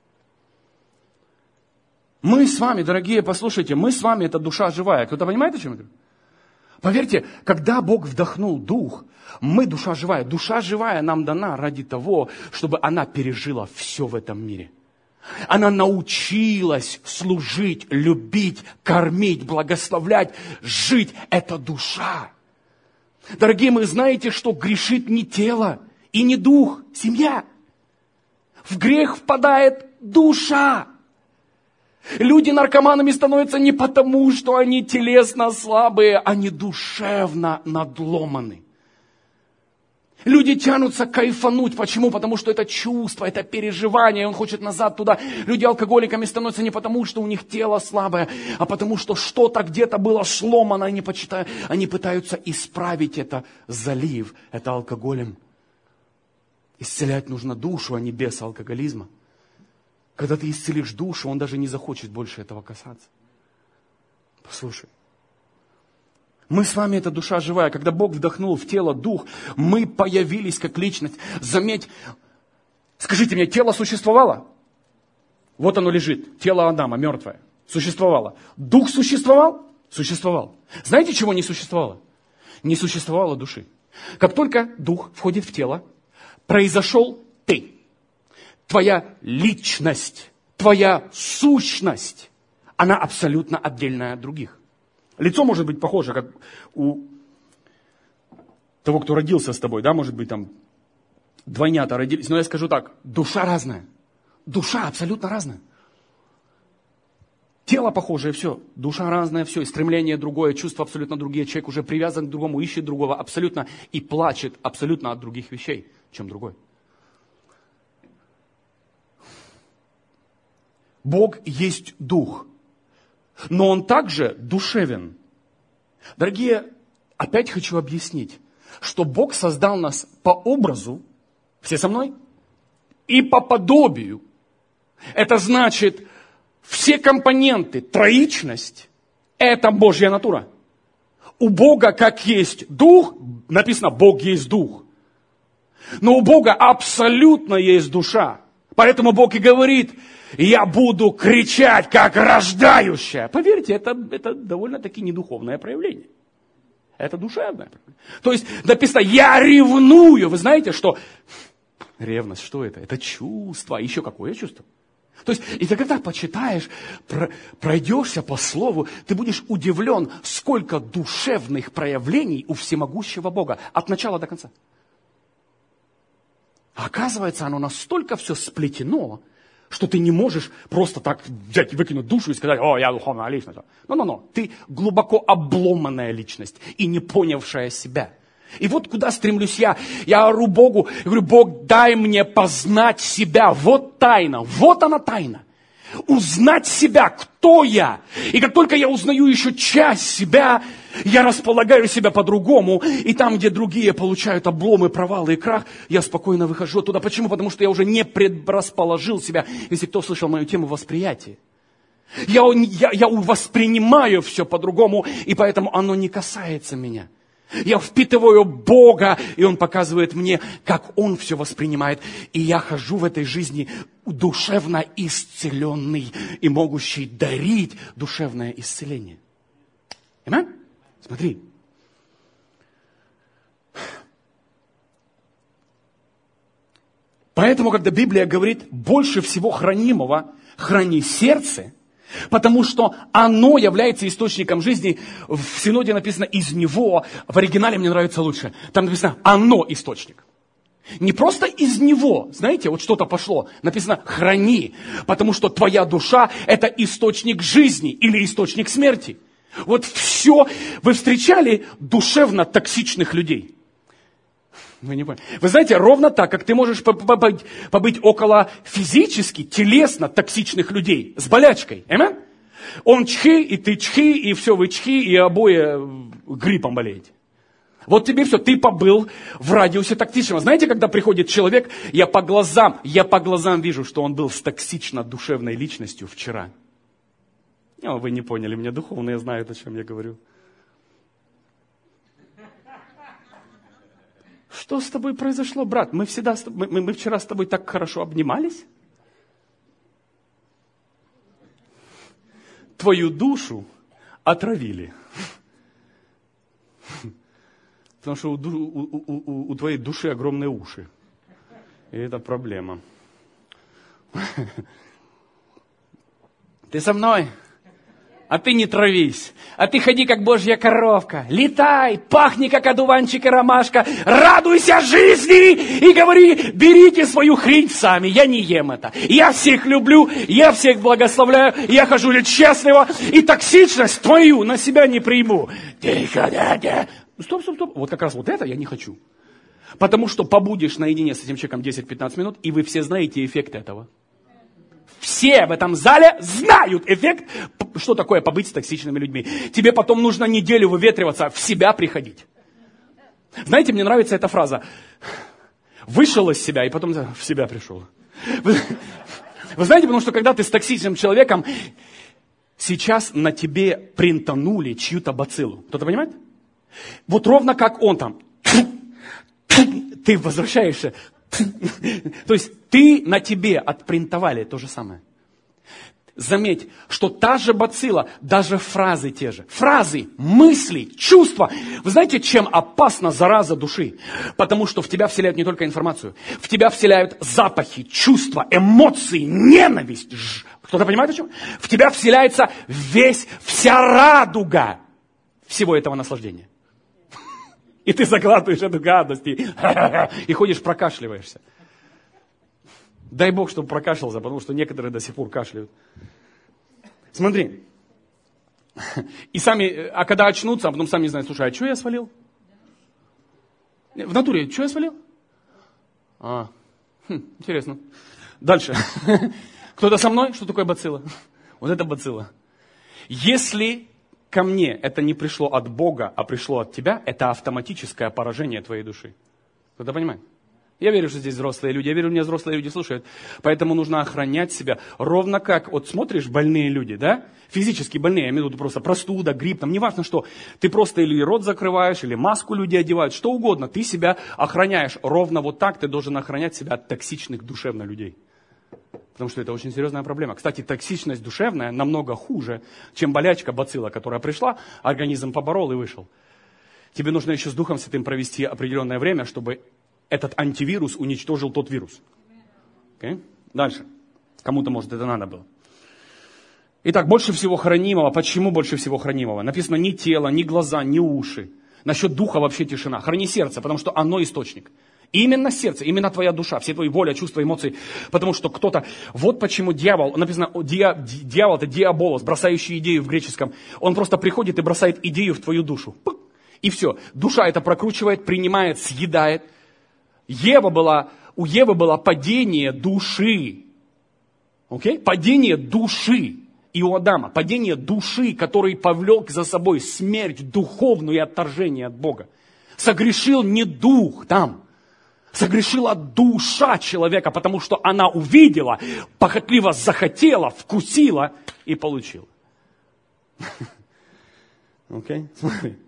Мы с вами, дорогие, послушайте, мы с вами, это душа живая. Кто-то понимает, о чем я говорю? Поверьте, когда Бог вдохнул дух, мы душа живая. Душа живая нам дана ради того, чтобы она пережила все в этом мире. Она научилась служить, любить, кормить, благословлять, жить. Это душа. Дорогие, мы знаете, что грешит не тело и не дух, семья. В грех впадает душа. Люди наркоманами становятся не потому, что они телесно слабые, они душевно надломаны. Люди тянутся кайфануть. Почему? Потому что это чувство, это переживание, он хочет назад туда. Люди алкоголиками становятся не потому, что у них тело слабое, а потому что что-то где-то было сломано, они, почитают, они пытаются исправить это, залив это алкоголем. Исцелять нужно душу, а не беса алкоголизма. Когда ты исцелишь душу, он даже не захочет больше этого касаться. Послушай. Мы с вами, это душа живая. Когда Бог вдохнул в тело дух, мы появились как личность. Заметь, скажите мне, тело существовало? Вот оно лежит, тело Адама, мертвое. Существовало. Дух существовал? Существовал. Знаете, чего не существовало? Не существовало души. Как только дух входит в тело, произошел ты. Твоя личность, твоя сущность, она абсолютно отдельная от других. Лицо может быть похоже, как у того, кто родился с тобой, да, может быть, там двойнята родились. Но я скажу так, душа разная. Душа абсолютно разная. Тело похожее, все. Душа разная, все. И стремление другое, чувства абсолютно другие. Человек уже привязан к другому, ищет другого абсолютно и плачет абсолютно от других вещей, чем другой. Бог есть дух, но Он также душевен. Дорогие, опять хочу объяснить, что Бог создал нас по образу, все со мной, и по подобию. Это значит, все компоненты, троичность, это Божья натура. У Бога как есть дух, написано, Бог есть дух. Но у Бога абсолютно есть душа. Поэтому Бог и говорит, я буду кричать, как рождающая. Поверьте, это, это довольно-таки недуховное проявление. Это душевное проявление. То есть написано, я ревную. Вы знаете, что ревность, что это? Это чувство. Еще какое чувство? То есть, и ты когда почитаешь, пройдешься по слову, ты будешь удивлен, сколько душевных проявлений у всемогущего Бога. От начала до конца. А оказывается, оно настолько все сплетено, Что ты не можешь просто так взять и выкинуть душу и сказать: о, я духовная личность. Но-но-но, ты глубоко обломанная личность и не понявшая себя. И вот куда стремлюсь я. Я ору Богу, я говорю: Бог, дай мне познать себя. Вот тайна, вот она тайна. Узнать себя, кто я. И как только я узнаю еще часть себя, я располагаю себя по-другому. И там, где другие получают обломы, провалы и крах, я спокойно выхожу оттуда. Почему? Потому что я уже не предрасположил себя. Если кто слышал мою тему восприятия. Я, я, я воспринимаю все по-другому, и поэтому оно не касается меня. Я впитываю Бога, и Он показывает мне, как Он все воспринимает. И я хожу в этой жизни душевно исцеленный и могущий дарить душевное исцеление. Аминь? Смотри. Поэтому, когда Библия говорит: больше всего хранимого храни сердце, потому что оно является источником жизни. В Синоде написано «из него». В оригинале мне нравится лучше. Там написано «оно источник». Не просто из него, знаете, вот что-то пошло. Написано «храни», потому что твоя душа – это источник жизни или источник смерти. Вот все. Вы встречали душевно токсичных людей? Вы не поняли. Вы знаете, ровно так, как ты можешь побыть, побыть около физически, телесно токсичных людей с болячкой. Аминь? Он чхи, и ты чхи, и все вы чхи, и обои гриппом болеете. Вот тебе все, ты побыл в радиусе токсичного. Знаете, когда приходит человек, я по глазам, я по глазам вижу, что он был с токсично-душевной личностью вчера. О, вы не поняли меня, духовные знают, о чем я говорю. Что с тобой произошло, брат? Мы, всегда, мы, мы вчера с тобой так хорошо обнимались. Твою душу отравили. Потому что у, у, у, у твоей души огромные уши. И это проблема. Ты со мной? А ты не травись. А ты ходи, как божья коровка. Летай, пахни, как одуванчик и ромашка. Радуйся жизни и говори: берите свою хрень сами, я не ем это. Я всех люблю, я всех благословляю, я хожу лет счастливо, и токсичность твою на себя не приму. Стоп, стоп, стоп. Вот как раз вот это я не хочу. Потому что побудешь наедине с этим человеком десять-пятнадцать минут, и вы все знаете эффект этого. Все в этом зале знают эффект, что такое побыть с токсичными людьми. Тебе потом нужно неделю выветриваться, в себя приходить. Знаете, мне нравится эта фраза. Вышел из себя и потом в себя пришел. Вы, вы знаете, потому что когда ты с токсичным человеком, сейчас на тебе принтанули чью-то бациллу. Кто-то понимает? Вот ровно как он там. Ты возвращаешься. То есть ты на тебе отпринтовали то же самое. Заметь, что та же бацилла, даже фразы те же. Фразы, мысли, чувства. Вы знаете, чем опасна зараза души? Потому что в тебя вселяют не только информацию. В тебя вселяют запахи, чувства, эмоции, ненависть. Кто-то понимает о чем? В тебя вселяется весь, вся радуга всего этого наслаждения. И ты заглатываешь эту гадость, и, и ходишь, прокашливаешься. Дай Бог, чтобы прокашлялся, потому что некоторые до сих пор кашляют. Смотри. И сами, а когда очнутся, а потом сами не знают: слушай, а что я свалил? В натуре, что я свалил? А, хм, интересно. Дальше. Кто-то со мной? Что такое бацилла? Вот это бацилла. Если ко мне это не пришло от Бога, а пришло от тебя, это автоматическое поражение твоей души. Кто-то понимает? Я верю, что здесь взрослые люди, я верю, меня взрослые люди слушают. Поэтому нужно охранять себя. Ровно как, вот смотришь, больные люди, да? Физически больные, я имею в виду просто простуда, грипп, там неважно что. Ты просто или рот закрываешь, или маску люди одевают, что угодно. Ты себя охраняешь. Ровно вот так ты должен охранять себя от токсичных душевно людей. Потому что это очень серьезная проблема. Кстати, токсичность душевная намного хуже, чем болячка бацилла, которая пришла, организм поборол и вышел. Тебе нужно еще с Духом Святым провести определенное время, чтобы этот антивирус уничтожил тот вирус. Okay? Дальше. Кому-то, может, это надо было. Итак, больше всего хранимого. Почему больше всего хранимого? Написано: ни тело, ни глаза, ни уши. Насчет духа вообще тишина. Храни сердце, потому что оно источник. Именно сердце, именно твоя душа, все твои воля, чувства, эмоции. Потому что кто-то, вот почему дьявол, написано, дья, дьявол это диаболос, бросающий идею в греческом. Он просто приходит и бросает идею в твою душу. И все. Душа это прокручивает, принимает, съедает. Ева была, у Евы было падение души. Okay? Падение души. И у Адама падение души, который повлек за собой смерть духовную и отторжение от Бога. Согрешил не дух там, согрешила душа человека, потому что она увидела, похотливо захотела, вкусила и получила. Окей, смотри.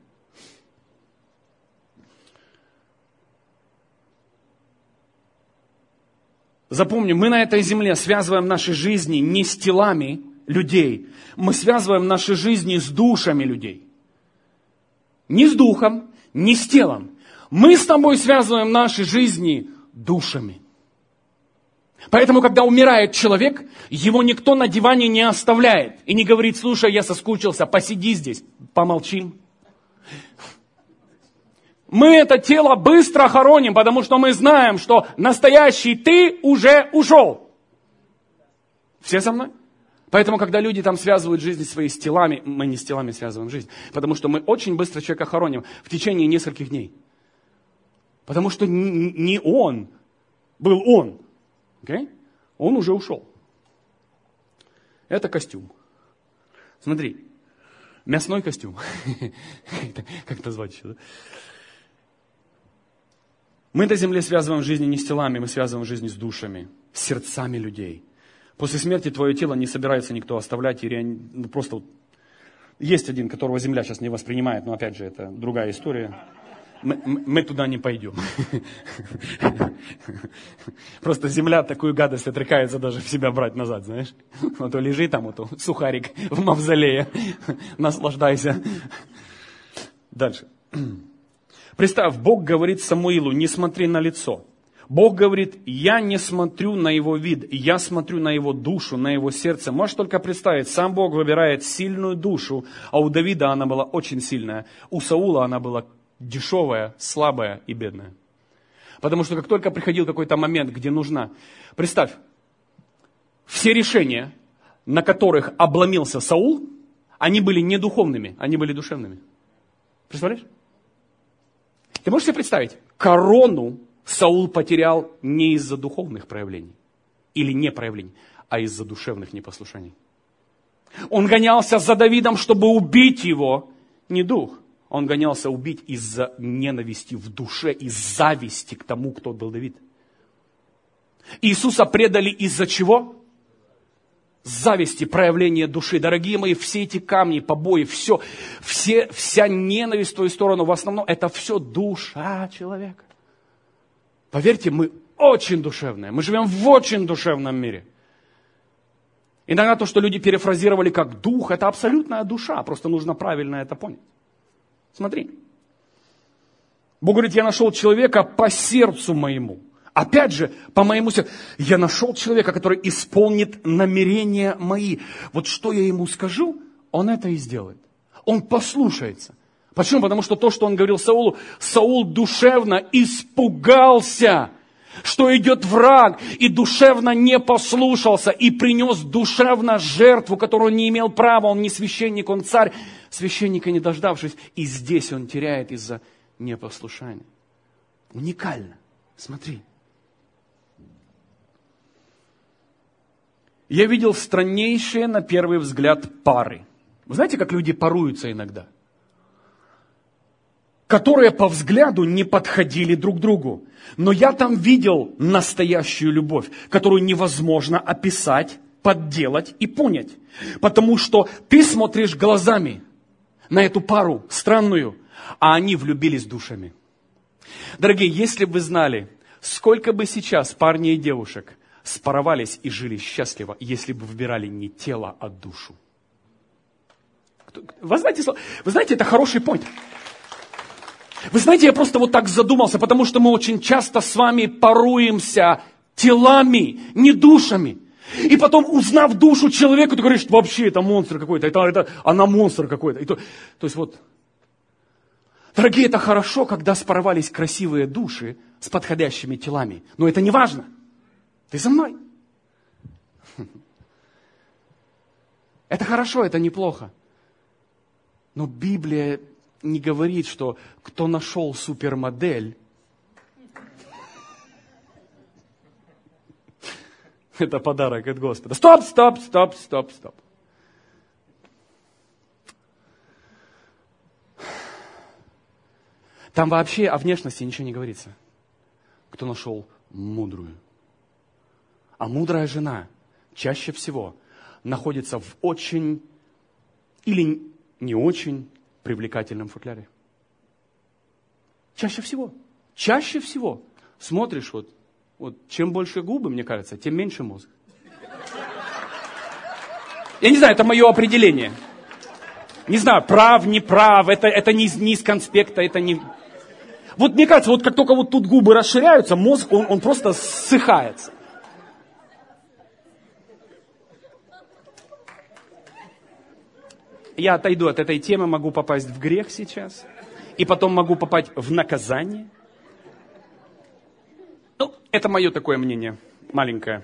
Запомни, мы на этой земле связываем наши жизни не с телами людей, мы связываем наши жизни с душами людей. Не с духом, не с телом. Мы с тобой связываем наши жизни душами. Поэтому, когда умирает человек, его никто на диване не оставляет и не говорит: слушай, я соскучился, посиди здесь, помолчим. Мы это тело быстро хороним, потому что мы знаем, что настоящий ты уже ушел. Все со мной? Поэтому, когда люди там связывают жизнь свои с телами, мы не с телами связываем жизнь, потому что мы очень быстро человека хороним в течение нескольких дней. Потому что не он был он. Okay? Он уже ушел. Это костюм. Смотри, мясной костюм. Как назвать еще, да? Мы на земле связываем жизни не с телами, мы связываем жизни с душами, с сердцами людей. После смерти твое тело не собирается никто оставлять. И реани... ну, просто вот... Есть один, которого земля сейчас не воспринимает, но опять же, это другая история. Мы, мы туда не пойдем. Просто земля такую гадость отрекается даже в себя брать назад, знаешь. Вот то лежи там, вот сухарик в мавзолее, наслаждайся. Дальше. Представь, Бог говорит Самуилу: не смотри на лицо. Бог говорит: я не смотрю на его вид, я смотрю на его душу, на его сердце. Можешь только представить, сам Бог выбирает сильную душу, а у Давида она была очень сильная, у Саула она была дешевая, слабая и бедная. Потому что как только приходил какой-то момент, где нужна... Представь, все решения, на которых обломился Саул, они были не духовными, они были душевными. Представляешь? Ты можешь себе представить, корону Саул потерял не из-за духовных проявлений или не проявлений, а из-за душевных непослушаний. Он гонялся за Давидом, чтобы убить его, не дух. Он гонялся убить из-за ненависти в душе, из зависти к тому, кто был Давид. Иисуса предали из-за чего? Зависти, проявления души. Дорогие мои, все эти камни, побои, все, все, вся ненависть в твою сторону, в основном, это все душа человека. Поверьте, мы очень душевные. Мы живем в очень душевном мире. Иногда то, что люди перефразировали как дух, это абсолютная душа. Просто нужно правильно это понять. Смотри. Бог говорит: я нашел человека по сердцу моему. Опять же, по моему сердцу. Я нашел человека, который исполнит намерения мои. Вот что я ему скажу, он это и сделает. Он послушается. Почему? Потому что то, что он говорил Саулу, Саул душевно испугался, что идет враг, и душевно не послушался, и принес душевно жертву, которую не имел права. Он не священник, он царь, священника не дождавшись. И здесь он теряет из-за непослушания. Уникально. Смотри. Я видел страннейшие на первый взгляд пары. Вы знаете, как люди паруются иногда? Которые по взгляду не подходили друг другу. Но я там видел настоящую любовь, которую невозможно описать, подделать и понять. Потому что ты смотришь глазами на эту пару странную, а они влюбились душами. Дорогие, если бы вы знали, сколько бы сейчас парней и девушек спаровались и жили счастливо, если бы выбирали не тело, а душу. Вы знаете, вы знаете, это хороший point. Вы знаете, я просто вот так задумался, потому что мы очень часто с вами паруемся телами, не душами. И потом, узнав душу человека, ты говоришь: вообще это монстр какой-то, это, это, она монстр какой-то. И то, то есть вот, дорогие, это хорошо, когда спаровались красивые души, с подходящими телами. Но это не важно. Ты со мной. Это хорошо, это неплохо. Но Библия не говорит, что кто нашел супермодель, это подарок от Господа. Стоп, стоп, стоп, стоп, стоп. Там вообще о внешности ничего не говорится. Кто нашел мудрую. А мудрая жена чаще всего находится в очень или не очень привлекательном футляре. Чаще всего. Чаще всего. Смотришь, вот, вот чем больше губы, мне кажется, тем меньше мозг. Я не знаю, это мое определение. Не знаю, прав, не прав, это, это не, не из конспекта, это не... Вот мне кажется, вот как только вот тут губы расширяются, мозг, он, он просто ссыхается. Я отойду от этой темы, могу попасть в грех сейчас. И потом могу попасть в наказание. Ну, это мое такое мнение, маленькое.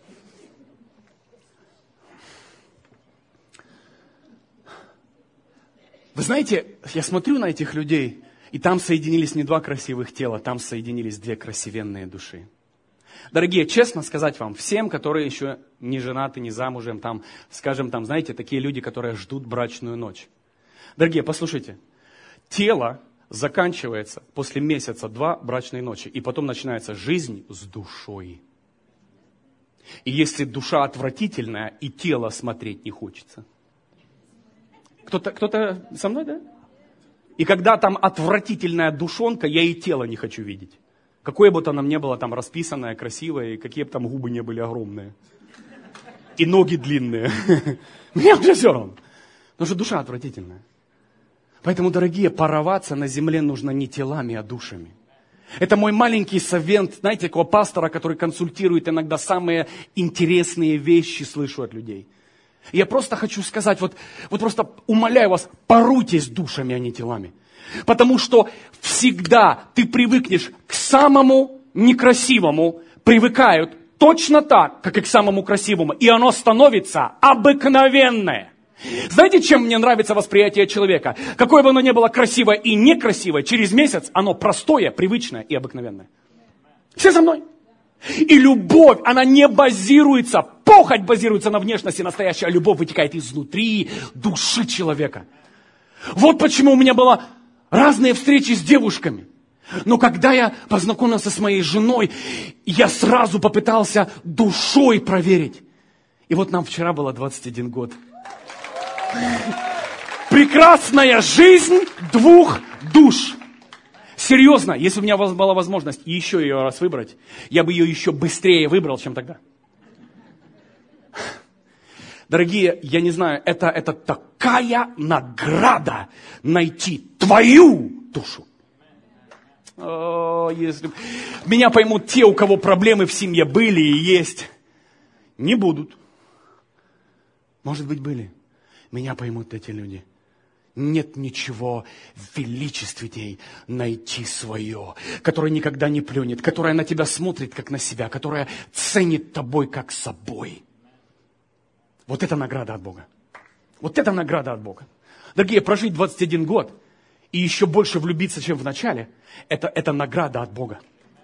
Вы знаете, я смотрю на этих людей, и там соединились не два красивых тела, там соединились две красивенные души. Дорогие, честно сказать вам, всем, которые еще не женаты, не замужем, там, скажем, там, знаете, такие люди, которые ждут брачную ночь. Дорогие, послушайте, тело заканчивается после месяца-два брачной ночи, и потом начинается жизнь с душой. И если душа отвратительная, и тело смотреть не хочется. Кто-то, кто-то со мной, да? И когда там отвратительная душонка, я и тело не хочу видеть. Какое бы то оно ни было там расписанное, красивое, и какие бы там губы не были огромные. И ноги длинные. Мне уже все равно. Потому что душа отвратительная. Поэтому, дорогие, пароваться на земле нужно не телами, а душами. Это мой маленький совет, знаете, такого пастора, который консультирует иногда самые интересные вещи, слышу от людей. Я просто хочу сказать, вот, вот просто умоляю вас, поруйтесь душами, а не телами. Потому что всегда ты привыкнешь к самому некрасивому, привыкают точно так, как и к самому красивому. И оно становится обыкновенное. Знаете, чем мне нравится восприятие человека? Какое бы оно ни было красивое и некрасивое, через месяц оно простое, привычное и обыкновенное. Все со мной? И любовь, она не базируется, похоть базируется на внешности настоящая, а любовь вытекает изнутри души человека. Вот почему у меня было разные встречи с девушками. Но когда я познакомился с моей женой, я сразу попытался душой проверить. И вот нам вчера было двадцать один год. Прекрасная жизнь двух душ. Серьезно, если у меня была возможность еще ее раз выбрать, я бы ее еще быстрее выбрал, чем тогда. Дорогие, я не знаю, это, это такая награда найти твою душу. О, если меня поймут те, у кого проблемы в семье были и есть, не будут. Может быть, были. Меня поймут эти люди. Нет ничего величественней найти свое, которое никогда не плюнет, которое на тебя смотрит, как на себя, которое ценит тобой, как собой. Вот это награда от Бога. Вот это награда от Бога. Дорогие, прожить двадцать один год и еще больше влюбиться, чем в начале, это, это награда от Бога.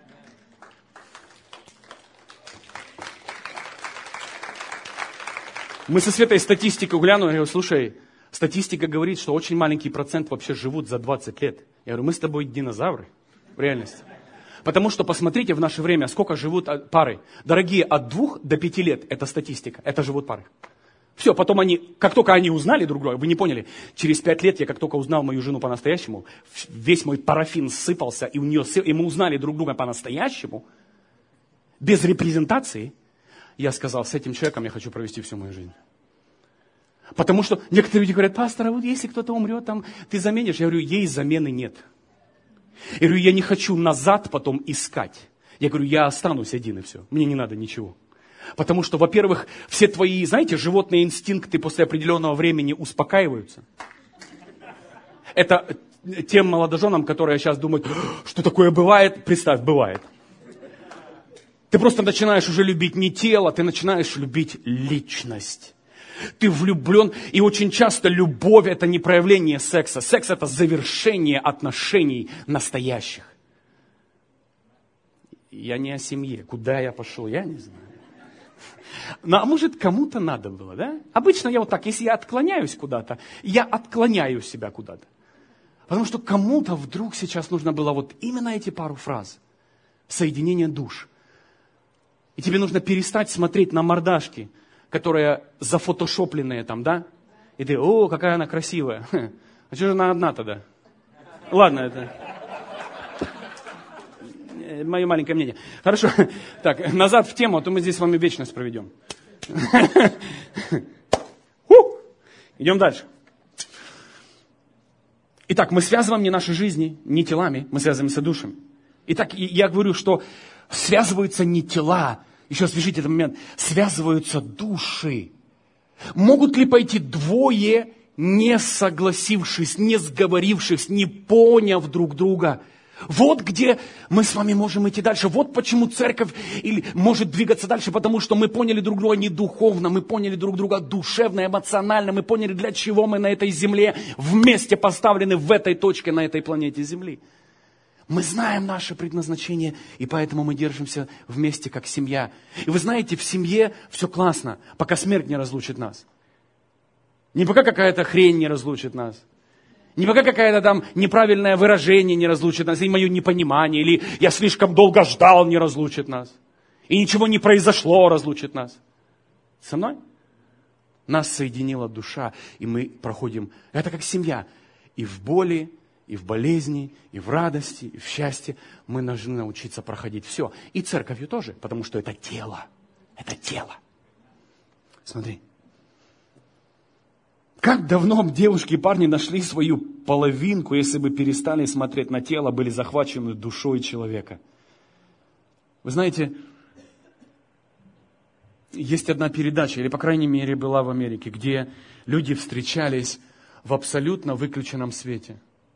Мы со Светой статистику глянули, я говорю, слушай, статистика говорит, что очень маленький процент вообще живут за двадцать лет. Я говорю, мы с тобой динозавры в реальности. Потому что посмотрите в наше время, сколько живут пары. Дорогие, от двух до пяти лет это статистика, это живут пары. Все, потом они, как только они узнали друг друга, вы не поняли, через пять лет я как только узнал мою жену по-настоящему, весь мой парафин сыпался, и, у нее, и мы узнали друг друга по-настоящему, без репрезентации, я сказал, с этим человеком я хочу провести всю мою жизнь. Потому что некоторые люди говорят, пастор, а вот если кто-то умрет, там, ты заменишь. Я говорю, ей замены нет. Я говорю, я не хочу назад потом искать. Я говорю, я останусь один и все. Мне не надо ничего. Потому что, во-первых, все твои, знаете, животные инстинкты после определенного времени успокаиваются. Это тем молодоженам, которые сейчас думают, что такое бывает, представь, бывает. Ты просто начинаешь уже любить не тело, ты начинаешь любить личность. Ты влюблен, и очень часто любовь – это не проявление секса. Секс – это завершение отношений настоящих. Я не о семье. Куда я пошел, я не знаю. Ну, а может, кому-то надо было, да? Обычно я вот так, если я отклоняюсь куда-то, я отклоняю себя куда-то. Потому что кому-то вдруг сейчас нужно было вот именно эти пару фраз. Соединение душ. И тебе нужно перестать смотреть на мордашки, которые зафотошопленные там, да? И ты, о, какая она красивая. А что же она одна тогда? Ладно, это... Мое маленькое мнение. Хорошо. Так, назад в тему, а то мы здесь с вами вечность проведем. Идем дальше. Итак, мы связываем не наши жизни, не телами, мы связываемся душами. Итак, я говорю, что связываются не тела, еще свяжите этот момент, связываются души. Могут ли пойти двое, не согласившись, не сговорившись, не поняв друг друга? Вот где мы с вами можем идти дальше. Вот почему церковь или может двигаться дальше, потому что мы поняли друг друга не духовно, мы поняли друг друга душевно, эмоционально, мы поняли, для чего мы на этой земле вместе поставлены в этой точке, на этой планете Земли. Мы знаем наше предназначение, и поэтому мы держимся вместе, как семья. И вы знаете, в семье все классно, пока смерть не разлучит нас. Не пока какая-то хрень не разлучит нас. Не пока какое-то там неправильное выражение не разлучит нас, или мое непонимание, или я слишком долго ждал, не разлучит нас. И ничего не произошло, разлучит нас. Со мной? Нас соединила душа, и мы проходим, это как семья. И в боли, и в болезни, и в радости, и в счастье мы должны научиться проходить все. И церковью тоже, потому что это тело. Это тело. Смотри. Как давно девушки и парни нашли свою половинку, если бы перестали смотреть на тело, были захвачены душой человека? Вы знаете, есть одна передача, или по крайней мере была в Америке, где люди встречались в абсолютно выключенном свете.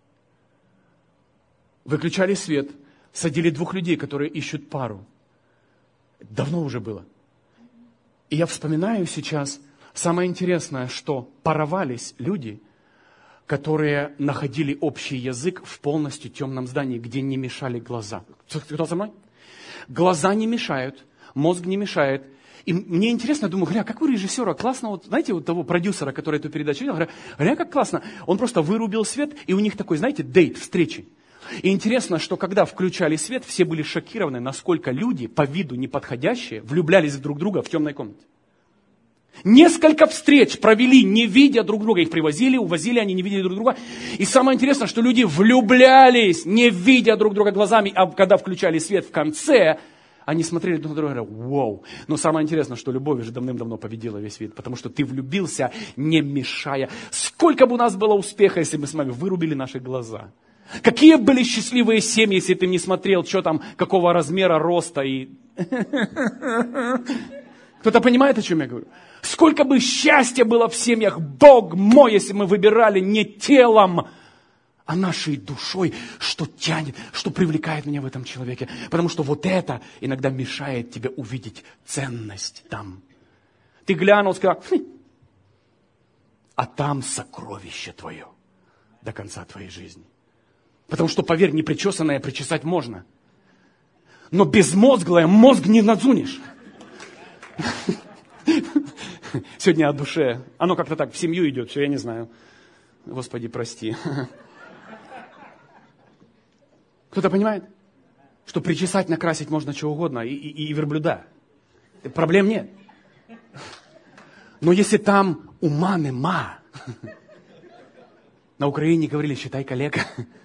Выключали свет, садили двух людей, которые ищут пару. Давно уже было. И я вспоминаю сейчас... Самое интересное, что паровались люди, которые находили общий язык в полностью темном здании, где не мешали глаза. Кто со мной? Глаза не мешают, мозг не мешает. И мне интересно, я думаю, гля, как у режиссера классно, вот знаете, вот того продюсера, который эту передачу видел, гля, гля, как классно. Он просто вырубил свет, и у них такой, знаете, дейт, встречи. И интересно, что когда включали свет, все были шокированы, насколько люди, по виду неподходящие, влюблялись друг в друга в темной комнате. Несколько встреч провели, не видя друг друга. Их привозили, увозили, они не видели друг друга. И самое интересное, что люди влюблялись, не видя друг друга глазами. А когда включали свет в конце, они смотрели друг на друга и говорили, вау. Но самое интересное, что любовь уже давным-давно победила весь вид. Потому что ты влюбился, не мешая. Сколько бы у нас было успеха, если мы с вами вырубили наши глаза. Какие были счастливые семьи, если ты не смотрел, что там, какого размера, роста и... Кто-то понимает, о чем я говорю? Сколько бы счастья было в семьях, Бог мой, если мы выбирали не телом, а нашей душой, что тянет, что привлекает меня в этом человеке. Потому что вот это иногда мешает тебе увидеть ценность там. Ты глянул, сказал, хм, а там сокровище твое до конца твоей жизни. Потому что, поверь, непричесанное причесать можно. Но безмозглое мозг не надзунешь. Сегодня о душе. Оно как-то так в семью идет, все, я не знаю. Господи, прости. Кто-то понимает, что причесать, накрасить можно чего угодно, и, и, и верблюда. Проблем нет. Но если там ума нема, на Украине говорили, считай, коллега.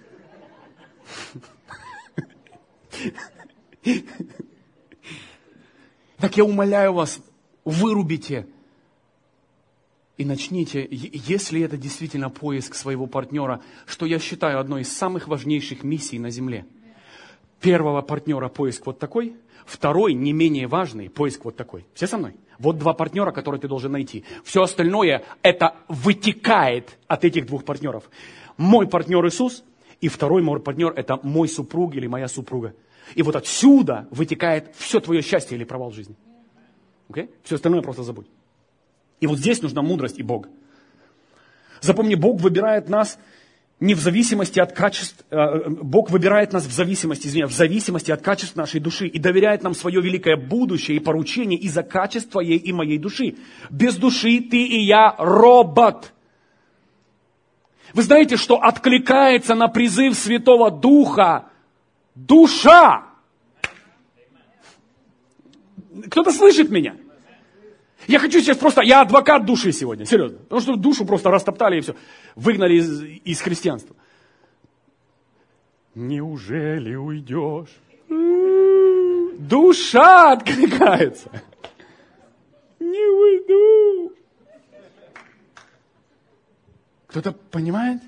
Так я умоляю вас, вырубите и начните, если это действительно поиск своего партнера, что я считаю одной из самых важнейших миссий на земле. Первого партнера поиск вот такой, второй, не менее важный, поиск вот такой. Все со мной? Вот два партнера, которые ты должен найти. Все остальное, это вытекает от этих двух партнеров. Мой партнер Иисус, И второй мой партнер – это мой супруг или моя супруга. И вот отсюда вытекает все твое счастье или провал жизни. Okay? Все остальное просто забудь. И вот здесь нужна мудрость и Бог. Запомни, Бог выбирает нас не в зависимости от качеств, э, Бог выбирает нас в зависимости, извиняюсь, в зависимости от качеств нашей души и доверяет нам свое великое будущее и поручение из-за качеств твоей и моей души. Без души ты и я робот. Вы знаете, что откликается на призыв Святого Духа душа? Кто-то слышит меня? Я хочу сейчас просто, я адвокат души сегодня, серьезно. Потому что душу просто растоптали и все. Выгнали из, из христианства. Неужели уйдешь? Душа откликается. Не уйду. Кто-то понимает?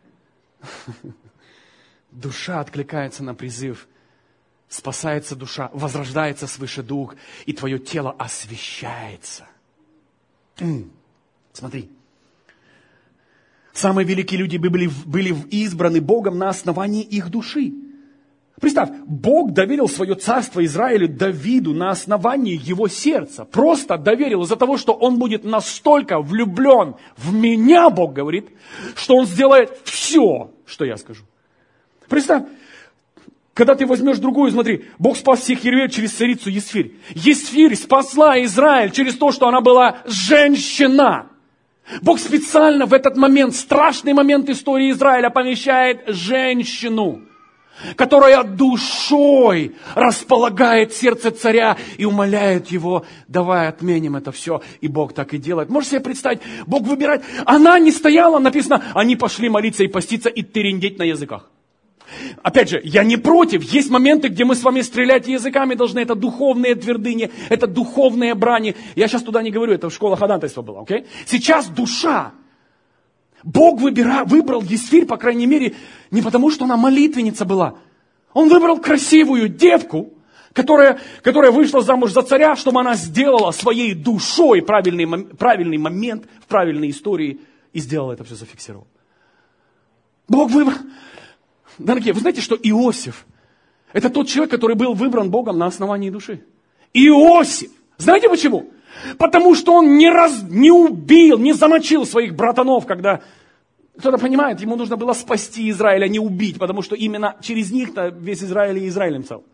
Душа откликается на призыв. Спасается душа, возрождается свыше дух, и твое тело освящается. М-м, смотри. Самые великие люди были, были избраны Богом на основании их души. Представь, Бог доверил свое царство Израилю Давиду на основании его сердца. Просто доверил из-за того, что он будет настолько влюблен в меня, Бог говорит, что он сделает все, что я скажу. Представь, когда ты возьмешь другую, смотри, Бог спас всех евреев через царицу Есфирь. Есфирь спасла Израиль через то, что она была женщина. Бог специально в этот момент, страшный момент истории Израиля, помещает женщину, которая душой располагает сердце царя и умоляет его, давай отменим это все. И Бог так и делает. Можешь себе представить, Бог выбирает. Она не стояла, написано, они пошли молиться и поститься и тырендеть на языках. Опять же, я не против. Есть моменты, где мы с вами стрелять языками должны. Это духовные твердыни, это духовные брани. Я сейчас туда не говорю, это школа ходатайства была. Okay? Сейчас душа. Бог выбира, выбрал Есфирь, по крайней мере, не потому, что она молитвенница была. Он выбрал красивую девку, которая, которая вышла замуж за царя, чтобы она сделала своей душой правильный, правильный момент в правильной истории и сделала это все, зафиксировала. Бог выбрал... Дорогие, вы знаете, что Иосиф – это тот человек, который был выбран Богом на основании души. Иосиф! Знаете почему? Потому что он не, раз, не убил, не замочил своих братанов, когда... Кто-то понимает, ему нужно было спасти Израиль, а не убить, потому что именно через них-то весь Израиль и Израилем цел.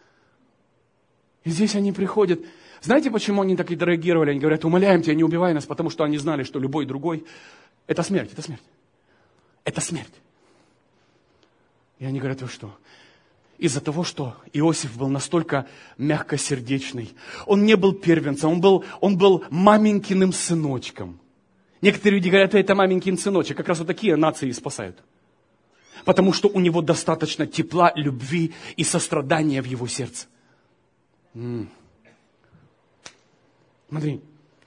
И здесь они приходят. Знаете, почему они так и реагировали? Они говорят, умоляем тебя, не убивай нас, потому что они знали, что любой другой – это смерть, это смерть. Это смерть. И они говорят, вы что? Из-за того, что Иосиф был настолько мягкосердечный, он не был первенцем, он был, он был маменькиным сыночком. Некоторые люди говорят, это маменькин сыночек, как раз вот такие нации спасают. Потому что у него достаточно тепла, любви и сострадания в его сердце. М-м. Смотри.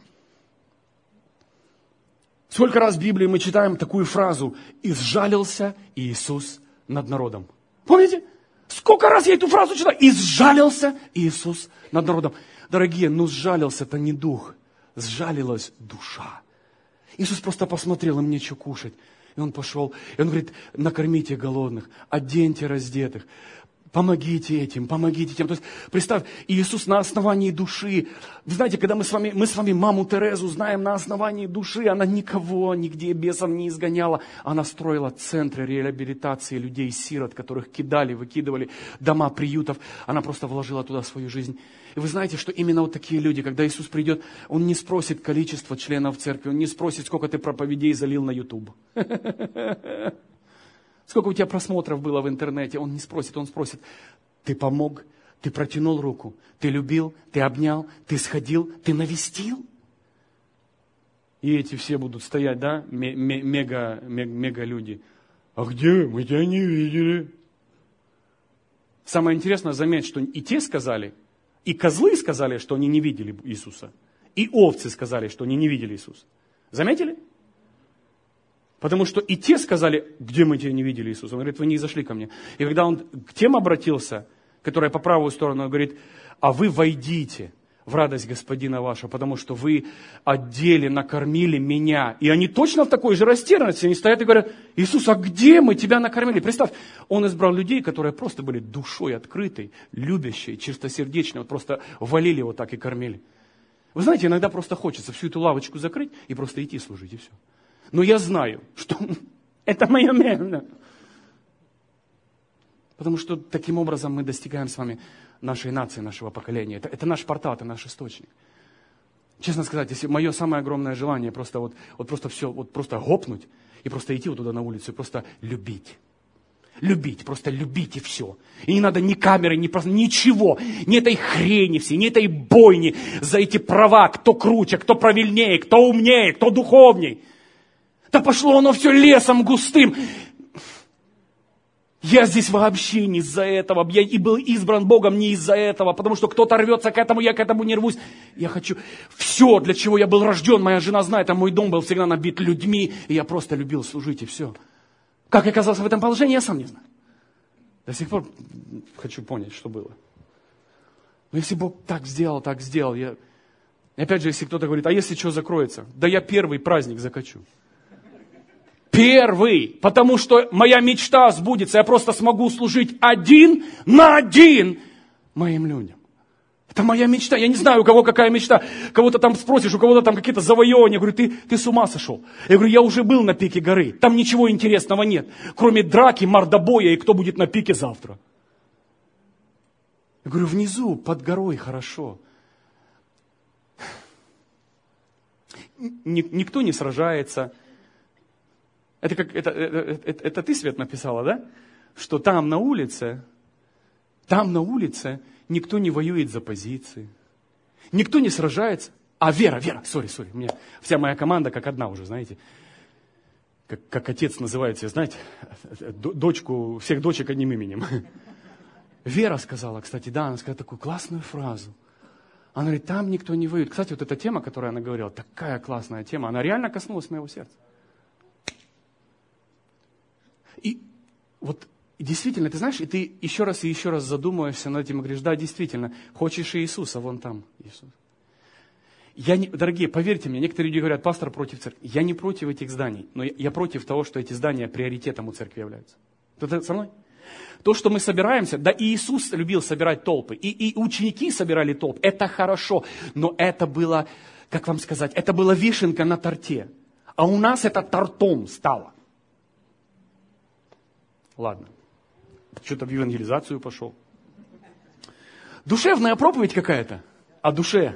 Сколько раз в Библии мы читаем такую фразу «Изжалился Иисус над народом». Помните? Сколько раз я эту фразу читал? «Изжалился Иисус над народом». Дорогие, ну сжалился-то не дух, сжалилась душа. Иисус просто посмотрел, им нечего кушать. И он пошел, и он говорит, накормите голодных, оденьте раздетых, помогите этим, помогите тем. То есть, представь, Иисус на основании души. Вы знаете, когда мы с вами, мы с вами маму Терезу знаем на основании души, она никого нигде бесом не изгоняла. Она строила центры реабилитации людей-сирот, которых кидали, выкидывали, дома приютов. Она просто вложила туда свою жизнь. И вы знаете, что именно вот такие люди, когда Иисус придет, Он не спросит количество членов церкви, Он не спросит, сколько ты проповедей залил на YouTube. Сколько у тебя просмотров было в интернете, Он не спросит, Он спросит, ты помог, ты протянул руку, ты любил, ты обнял, ты сходил, ты навестил? И эти все будут стоять, да, мега, мега, мега люди. А где? Мы тебя не видели. Самое интересное, заметь, что и те сказали, и козлы сказали, что они не видели Иисуса, и овцы сказали, что они не видели Иисуса. Заметили? Потому что и те сказали, где мы тебя не видели, Иисус. Он говорит, вы не зашли ко мне. И когда он к тем обратился, которые по правую сторону, он говорит, а вы войдите в радость господина вашего, потому что вы одели, накормили меня. И они точно в такой же растерянности, они стоят и говорят: Иисус, а где мы тебя накормили? Представь, он избрал людей, которые просто были душой открытой, любящей, чистосердечной, вот просто валили его так и кормили. Вы знаете, иногда просто хочется всю эту лавочку закрыть и просто идти служить, и все. Но я знаю, что это мое место. Потому что таким образом мы достигаем с вами нашей нации, нашего поколения. Это, это наш портал, это наш источник. Честно сказать, если мое самое огромное желание просто вот, вот просто все, вот просто гопнуть и просто идти вот туда на улицу и просто любить. Любить, просто любить и все. И не надо ни камеры, ни просто ничего, ни этой хрени всей, ни этой бойни за эти права, кто круче, кто правильнее, кто умнее, кто духовней. Да пошло оно все лесом густым. Я здесь вообще не из-за этого. Я и был избран Богом не из-за этого, потому что кто-то рвется к этому, я к этому не рвусь. Я хочу все, для чего я был рожден. Моя жена знает, а мой дом был всегда набит людьми, и я просто любил служить, и все. Как я оказался в этом положении, я сам не знаю. До сих пор хочу понять, что было. Но если Бог так сделал, так сделал, я... И опять же, если кто-то говорит: а если что закроется? Да я первый праздник закачу. Первый, потому что моя мечта сбудется, я просто смогу служить один на один моим людям. Это моя мечта. Я не знаю, у кого какая мечта. Кого-то там спросишь, у кого-то там какие-то завоевания. Я говорю: ты, ты с ума сошел. Я говорю: я уже был на пике горы. Там ничего интересного нет, кроме драки, мордобоя и кто будет на пике завтра. Я говорю: внизу, под горой хорошо. Никто не сражается. Это, как, это, это, это, это ты, Свет, написала, да? Что там на улице, там на улице никто не воюет за позиции, никто не сражается. А Вера, Вера, сори, сори, у меня вся моя команда как одна уже, знаете. Как, как отец называет себя, знаете, дочку, всех дочек одним именем. Вера сказала, кстати, да, она сказала такую классную фразу. Она говорит: там никто не воюет. Кстати, вот эта тема, которую она говорила, такая классная тема, она реально коснулась моего сердца. И вот действительно, ты знаешь, и ты еще раз и еще раз задумываешься над этим и говоришь: да, действительно, хочешь Иисуса, вон там Иисус. Я не, дорогие, поверьте мне, некоторые люди говорят: пастор против церкви. Я не против этих зданий, но я, я против того, что эти здания приоритетом у церкви являются. Кто-то со мной? То, что мы собираемся, да, и Иисус любил собирать толпы, и, и ученики собирали толпы, это хорошо, но это было, как вам сказать, это была вишенка на торте, а у нас это тортом стало. Ладно, что-то в евангелизацию пошел. Душевная проповедь какая-то о душе.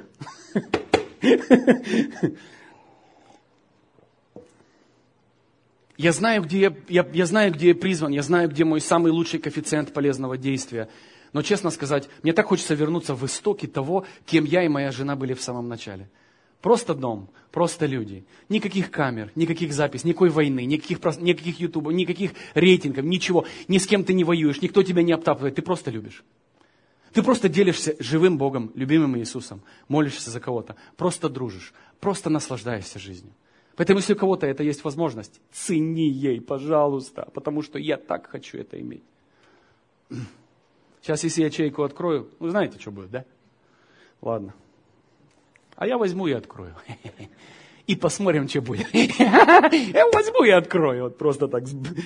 Я знаю, где я, я, я знаю, где я призван, я знаю, где мой самый лучший коэффициент полезного действия. Но, честно сказать, мне так хочется вернуться в истоки того, кем я и моя жена были в самом начале. Просто дом, просто люди. Никаких камер, никаких записей, никакой войны, никаких, никаких ютубов, никаких рейтингов, ничего. Ни с кем ты не воюешь, никто тебя не обтапывает, ты просто любишь. Ты просто делишься живым Богом, любимым Иисусом, молишься за кого-то, просто дружишь, просто наслаждаешься жизнью. Поэтому, если у кого-то это есть возможность, цени ей, пожалуйста, потому что я так хочу это иметь. Сейчас, если я ячейку открою, вы знаете, что будет, да? Ладно. А я возьму и открою. И посмотрим, что будет. Я возьму и открою. Вот просто так.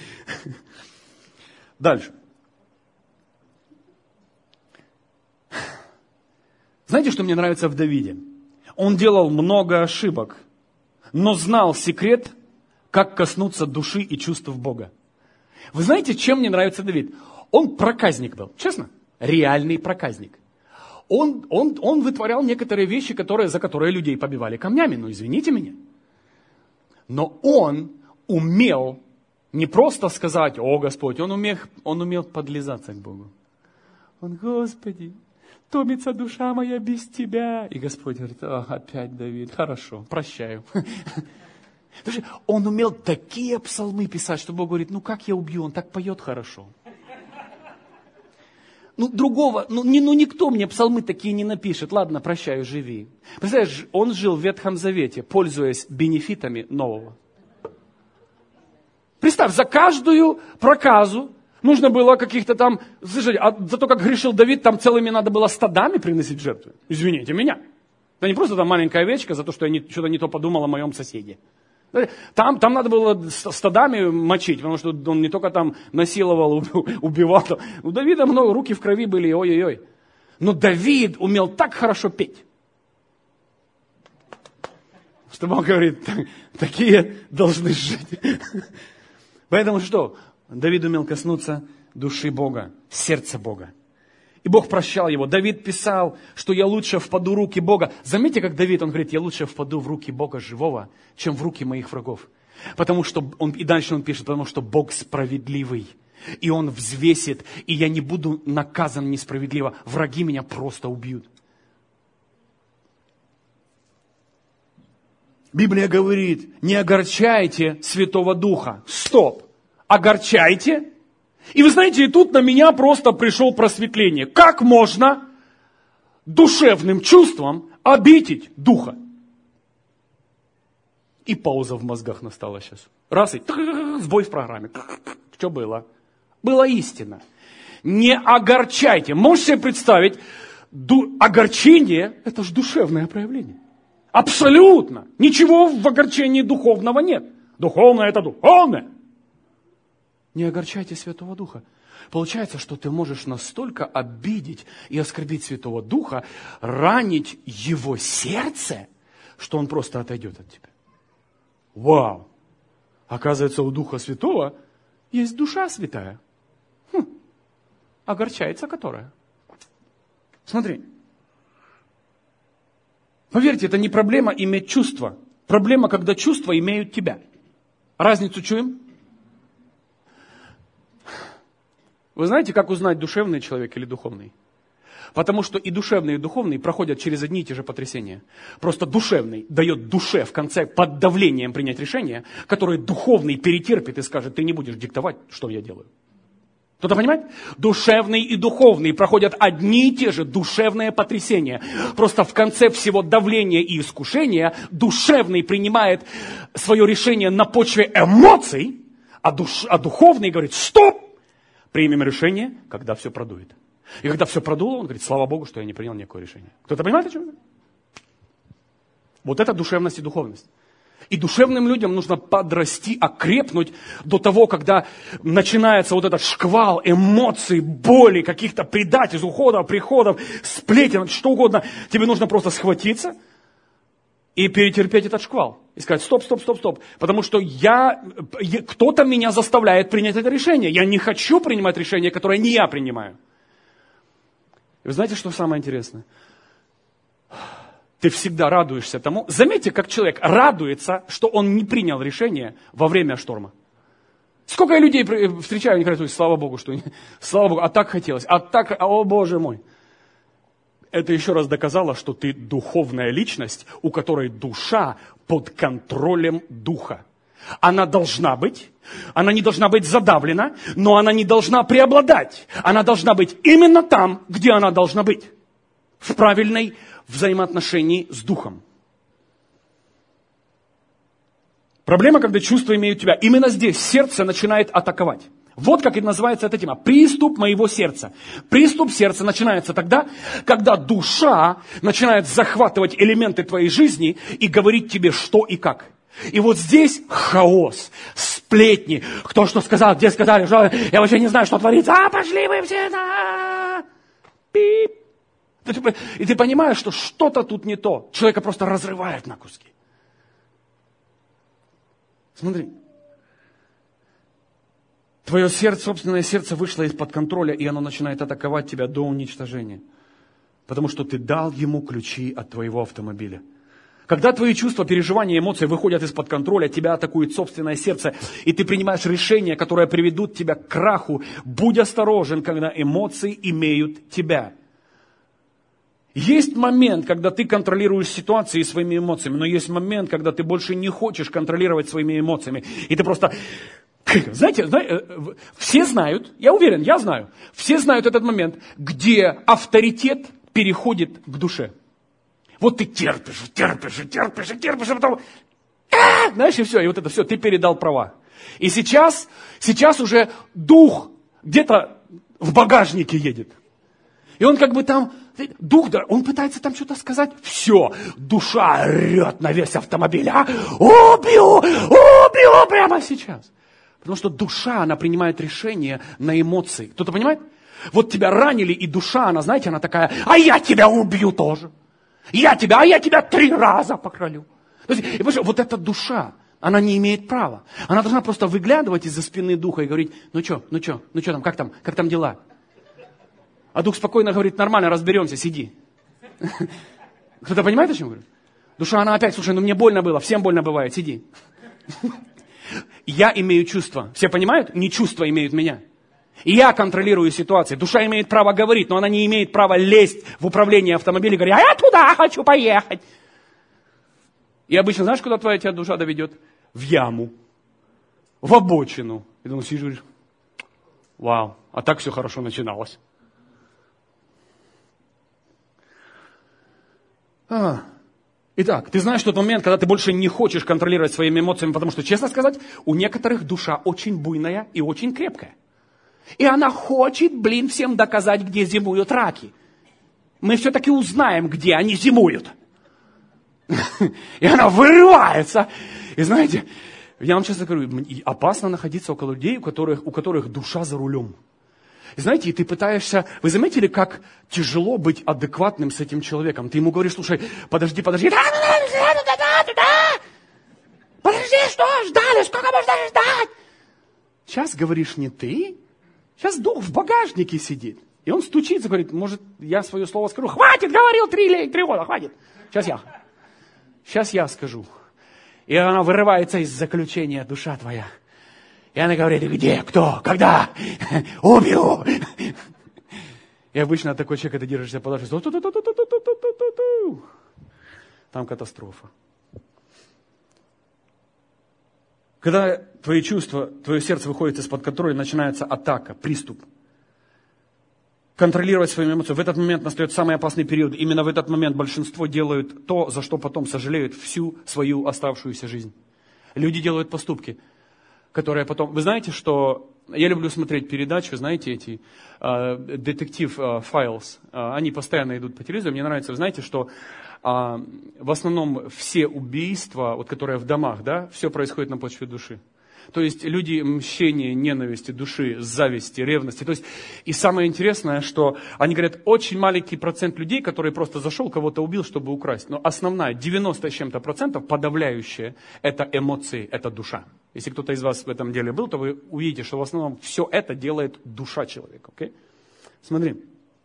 Дальше. Знаете, что мне нравится в Давиде? Он делал много ошибок, но знал секрет, как коснуться души и чувств Бога. Вы знаете, чем мне нравится Давид? Он проказник был, честно, реальный проказник. Он, он, он вытворял некоторые вещи, которые, за которые людей побивали камнями, ну извините меня. Но он умел не просто сказать: о Господь, он умел, он умел подлизаться к Богу. Он: Господи, томится душа моя без Тебя. И Господь говорит: о, опять Давид, хорошо, прощаю. Он умел такие псалмы писать, что Бог говорит: ну как я убью, он так поет хорошо. Ну, другого, ну, не, ну никто мне псалмы такие не напишет. Ладно, прощаю, живи. Представляешь, он жил в Ветхом Завете, пользуясь бенефитами Нового. Представь, за каждую проказу нужно было каких-то там... Слушайте, а за то, как грешил Давид, там целыми надо было стадами приносить жертвы. Извините меня. Это не просто там маленькая овечка за то, что я не, что-то не то подумал о моем соседе. Там, там надо было стадами мочить, потому что он не только там насиловал, убивал. У Давида много, руки в крови были, ой-ой-ой. Но Давид умел так хорошо петь, что Бог говорит, такие должны жить. Поэтому что? Давид умел коснуться души Бога, сердца Бога. И Бог прощал его. Давид писал, что я лучше впаду в руки Бога. Заметьте, как Давид, он говорит, я лучше впаду в руки Бога живого, чем в руки моих врагов. Потому что, он, и дальше он пишет, потому что Бог справедливый. И Он взвесит, и я не буду наказан несправедливо. Враги меня просто убьют. Библия говорит, не огорчайте Святого Духа. Стоп! Огорчайте? И вы знаете, и тут на меня просто пришло просветление. Как можно душевным чувством обидеть Духа? И пауза в мозгах настала сейчас. Раз и сбой в программе. Что было? Была истина. Не огорчайте. Можете себе представить, ду- огорчение – это же душевное проявление. Абсолютно. Ничего в огорчении духовного нет. Духовное – это духовное. Не огорчайте Святого Духа. Получается, что ты можешь настолько обидеть и оскорбить Святого Духа, ранить Его сердце, что Он просто отойдет от тебя. Вау! Оказывается, у Духа Святого есть душа святая. Хм. Огорчается которая. Смотри. Поверьте, это не проблема иметь чувства. Проблема, когда чувства имеют тебя. Разницу чуем? Вы знаете, как узнать, душевный человек или духовный? Потому что и душевный, и духовный проходят через одни и те же потрясения. Просто душевный дает душе в конце под давлением принять решение, которое духовный перетерпит и скажет, ты не будешь диктовать, что я делаю. Кто-то понимает? Душевный и духовный проходят одни и те же душевные потрясения. Просто в конце всего давления и искушения душевный принимает свое решение на почве эмоций, а, душ, а духовный говорит, стоп! Примем решение, когда все продует. И когда все продуло, он говорит, слава Богу, что я не принял никакое решение. Кто-то понимает, о чем я говорю? Вот это душевность и духовность. И душевным людям нужно подрасти, окрепнуть до того, когда начинается вот этот шквал эмоций, боли, каких-то предательств, уходов, приходов, сплетен, что угодно. Тебе нужно просто схватиться и перетерпеть этот шквал. И сказать, стоп, стоп, стоп, стоп. Потому что я, кто-то меня заставляет принять это решение. Я не хочу принимать решение, которое не я принимаю. И вы знаете, что самое интересное? Ты всегда радуешься тому. Заметьте, как человек радуется, что он не принял решение во время шторма. Сколько я людей встречаю, они говорят, слава Богу, что слава Богу, а так хотелось, а так, о Боже мой. Это еще раз доказало, что ты духовная личность, у которой душа под контролем духа. Она должна быть, она не должна быть задавлена, но она не должна преобладать. Она должна быть именно там, где она должна быть. В правильной взаимоотношении с духом. Проблема, когда чувства имеют тебя. Именно здесь сердце начинает атаковать. Вот как и называется эта тема. Приступ моего сердца. Приступ сердца начинается тогда, когда душа начинает захватывать элементы твоей жизни и говорить тебе, что и как. И вот здесь хаос, сплетни. Кто что сказал, где сказали, что я вообще не знаю, что творится. А, пошли вы все на... Пип. И ты понимаешь, что что-то тут не то. Человека просто разрывает на куски. Смотри. Твое сердце, собственное сердце вышло из-под контроля, и оно начинает атаковать тебя до уничтожения. Потому что ты дал ему ключи от твоего автомобиля. Когда твои чувства, переживания, эмоции выходят из-под контроля, тебя атакует собственное сердце, и ты принимаешь решения, которые приведут тебя к краху. Будь осторожен, когда эмоции имеют тебя. Есть момент, когда ты контролируешь ситуации своими эмоциями, но есть момент, когда ты больше не хочешь контролировать своими эмоциями. И ты просто... Знаете, все знают, я уверен, я знаю, все знают этот момент, где авторитет переходит к душе. Вот ты терпишь, терпишь, терпишь, терпишь, а потом... А! Знаешь, и все, и вот это все, ты передал права. И сейчас, сейчас уже дух где-то в багажнике едет. И он как бы там дух, он пытается там что-то сказать. Все, душа орет на весь автомобиль. А? Убью, убью прямо сейчас. Потому что душа, она принимает решение на эмоции. Кто-то понимает? Вот тебя ранили, и душа, она, знаете, она такая, а я тебя убью тоже. Я тебя, а я тебя три раза покролю. То есть, вот эта душа, она не имеет права. Она должна просто выглядывать из-за спины духа и говорить, ну что, ну что, ну что там, как там, как там дела? А дух спокойно говорит, нормально, разберемся, сиди. Кто-то понимает, о чем я говорю? Душа, она опять, слушай, ну мне больно было, всем больно бывает, сиди. Я имею чувства. Все понимают? Не чувства имеют меня. И я контролирую ситуацию. Душа имеет право говорить, но она не имеет права лезть в управление автомобилем и говорить, а я туда хочу поехать. И обычно, знаешь, куда твоя тебя душа доведет? В яму, в обочину. И думаю, сидишь, говоришь, вау, а так все хорошо начиналось. А. Итак, ты знаешь тот момент, когда ты больше не хочешь контролировать своими эмоциями, потому что, честно сказать, у некоторых душа очень буйная и очень крепкая. И она хочет, блин, всем доказать, где зимуют раки. Мы все-таки узнаем, где они зимуют. И она вырывается. И знаете, я вам честно говорю, опасно находиться около людей, у которых, у которых душа за рулем. И знаете, и ты пытаешься... Вы заметили, как тяжело быть адекватным с этим человеком? Ты ему говоришь, слушай, подожди, подожди. Да, да, да, да, да, да. Подожди, что ждали? Сколько можно ждать? Сейчас говоришь не ты. Сейчас дух в багажнике сидит. И он стучится, говорит, может, я свое слово скажу. Хватит, говорил три, три года, хватит. Сейчас я. Сейчас я скажу. И она вырывается из заключения, душа твоя. И она говорит, где, кто, когда? Убью. И обычно такой человек, ты держишься подальше. Там катастрофа. Когда твои чувства, твое сердце выходит из-под контроля, начинается атака, приступ. Контролировать свои эмоции. В этот момент настает самый опасный период. Именно в этот момент большинство делают то, за что потом сожалеют всю свою оставшуюся жизнь. Люди делают поступки, которые потом... Вы знаете, что... Я люблю смотреть передачи, знаете, эти детектив uh, Files. Uh, они постоянно идут по телевизору. Мне нравится, вы знаете, что uh, в основном все убийства, вот, которые в домах, да, все происходит на почве души. То есть люди мщения, ненависти, души, зависти, ревности. То есть, и самое интересное, что они говорят, очень маленький процент людей, который просто зашел, кого-то убил, чтобы украсть. Но основная, девяносто с чем-то процентов, подавляющее, это эмоции, это душа. Если кто-то из вас в этом деле был, то вы увидите, что в основном все это делает душа человека. Okay? Смотри.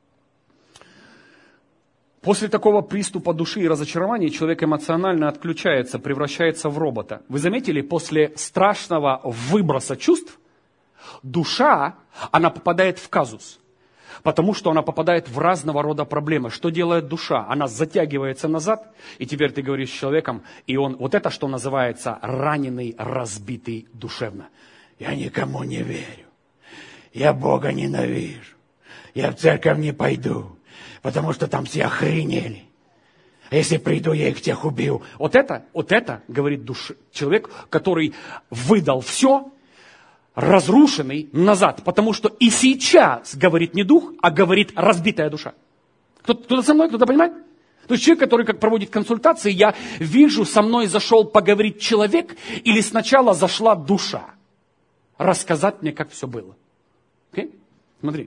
После такого приступа души и разочарования человек эмоционально отключается, превращается в робота. Вы заметили, после страшного выброса чувств, душа, она попадает в казус. Потому что она попадает в разного рода проблемы. Что делает душа? Она затягивается назад, и теперь ты говоришь с человеком, и он, вот это что называется, раненый, разбитый душевно. Я никому не верю. Я Бога ненавижу. Я в церковь не пойду. Потому что там все охренели. А если приду, я их всех убью. Вот это, вот это, говорит душ, человек, который выдал все, разрушенный назад. Потому что и сейчас говорит не дух, а говорит разбитая душа. Кто-то, кто-то со мной, кто-то понимает? То есть человек, который как проводит консультации, я вижу, со мной зашел поговорить человек, или сначала зашла душа. Рассказать мне, как все было. Окей? Смотри.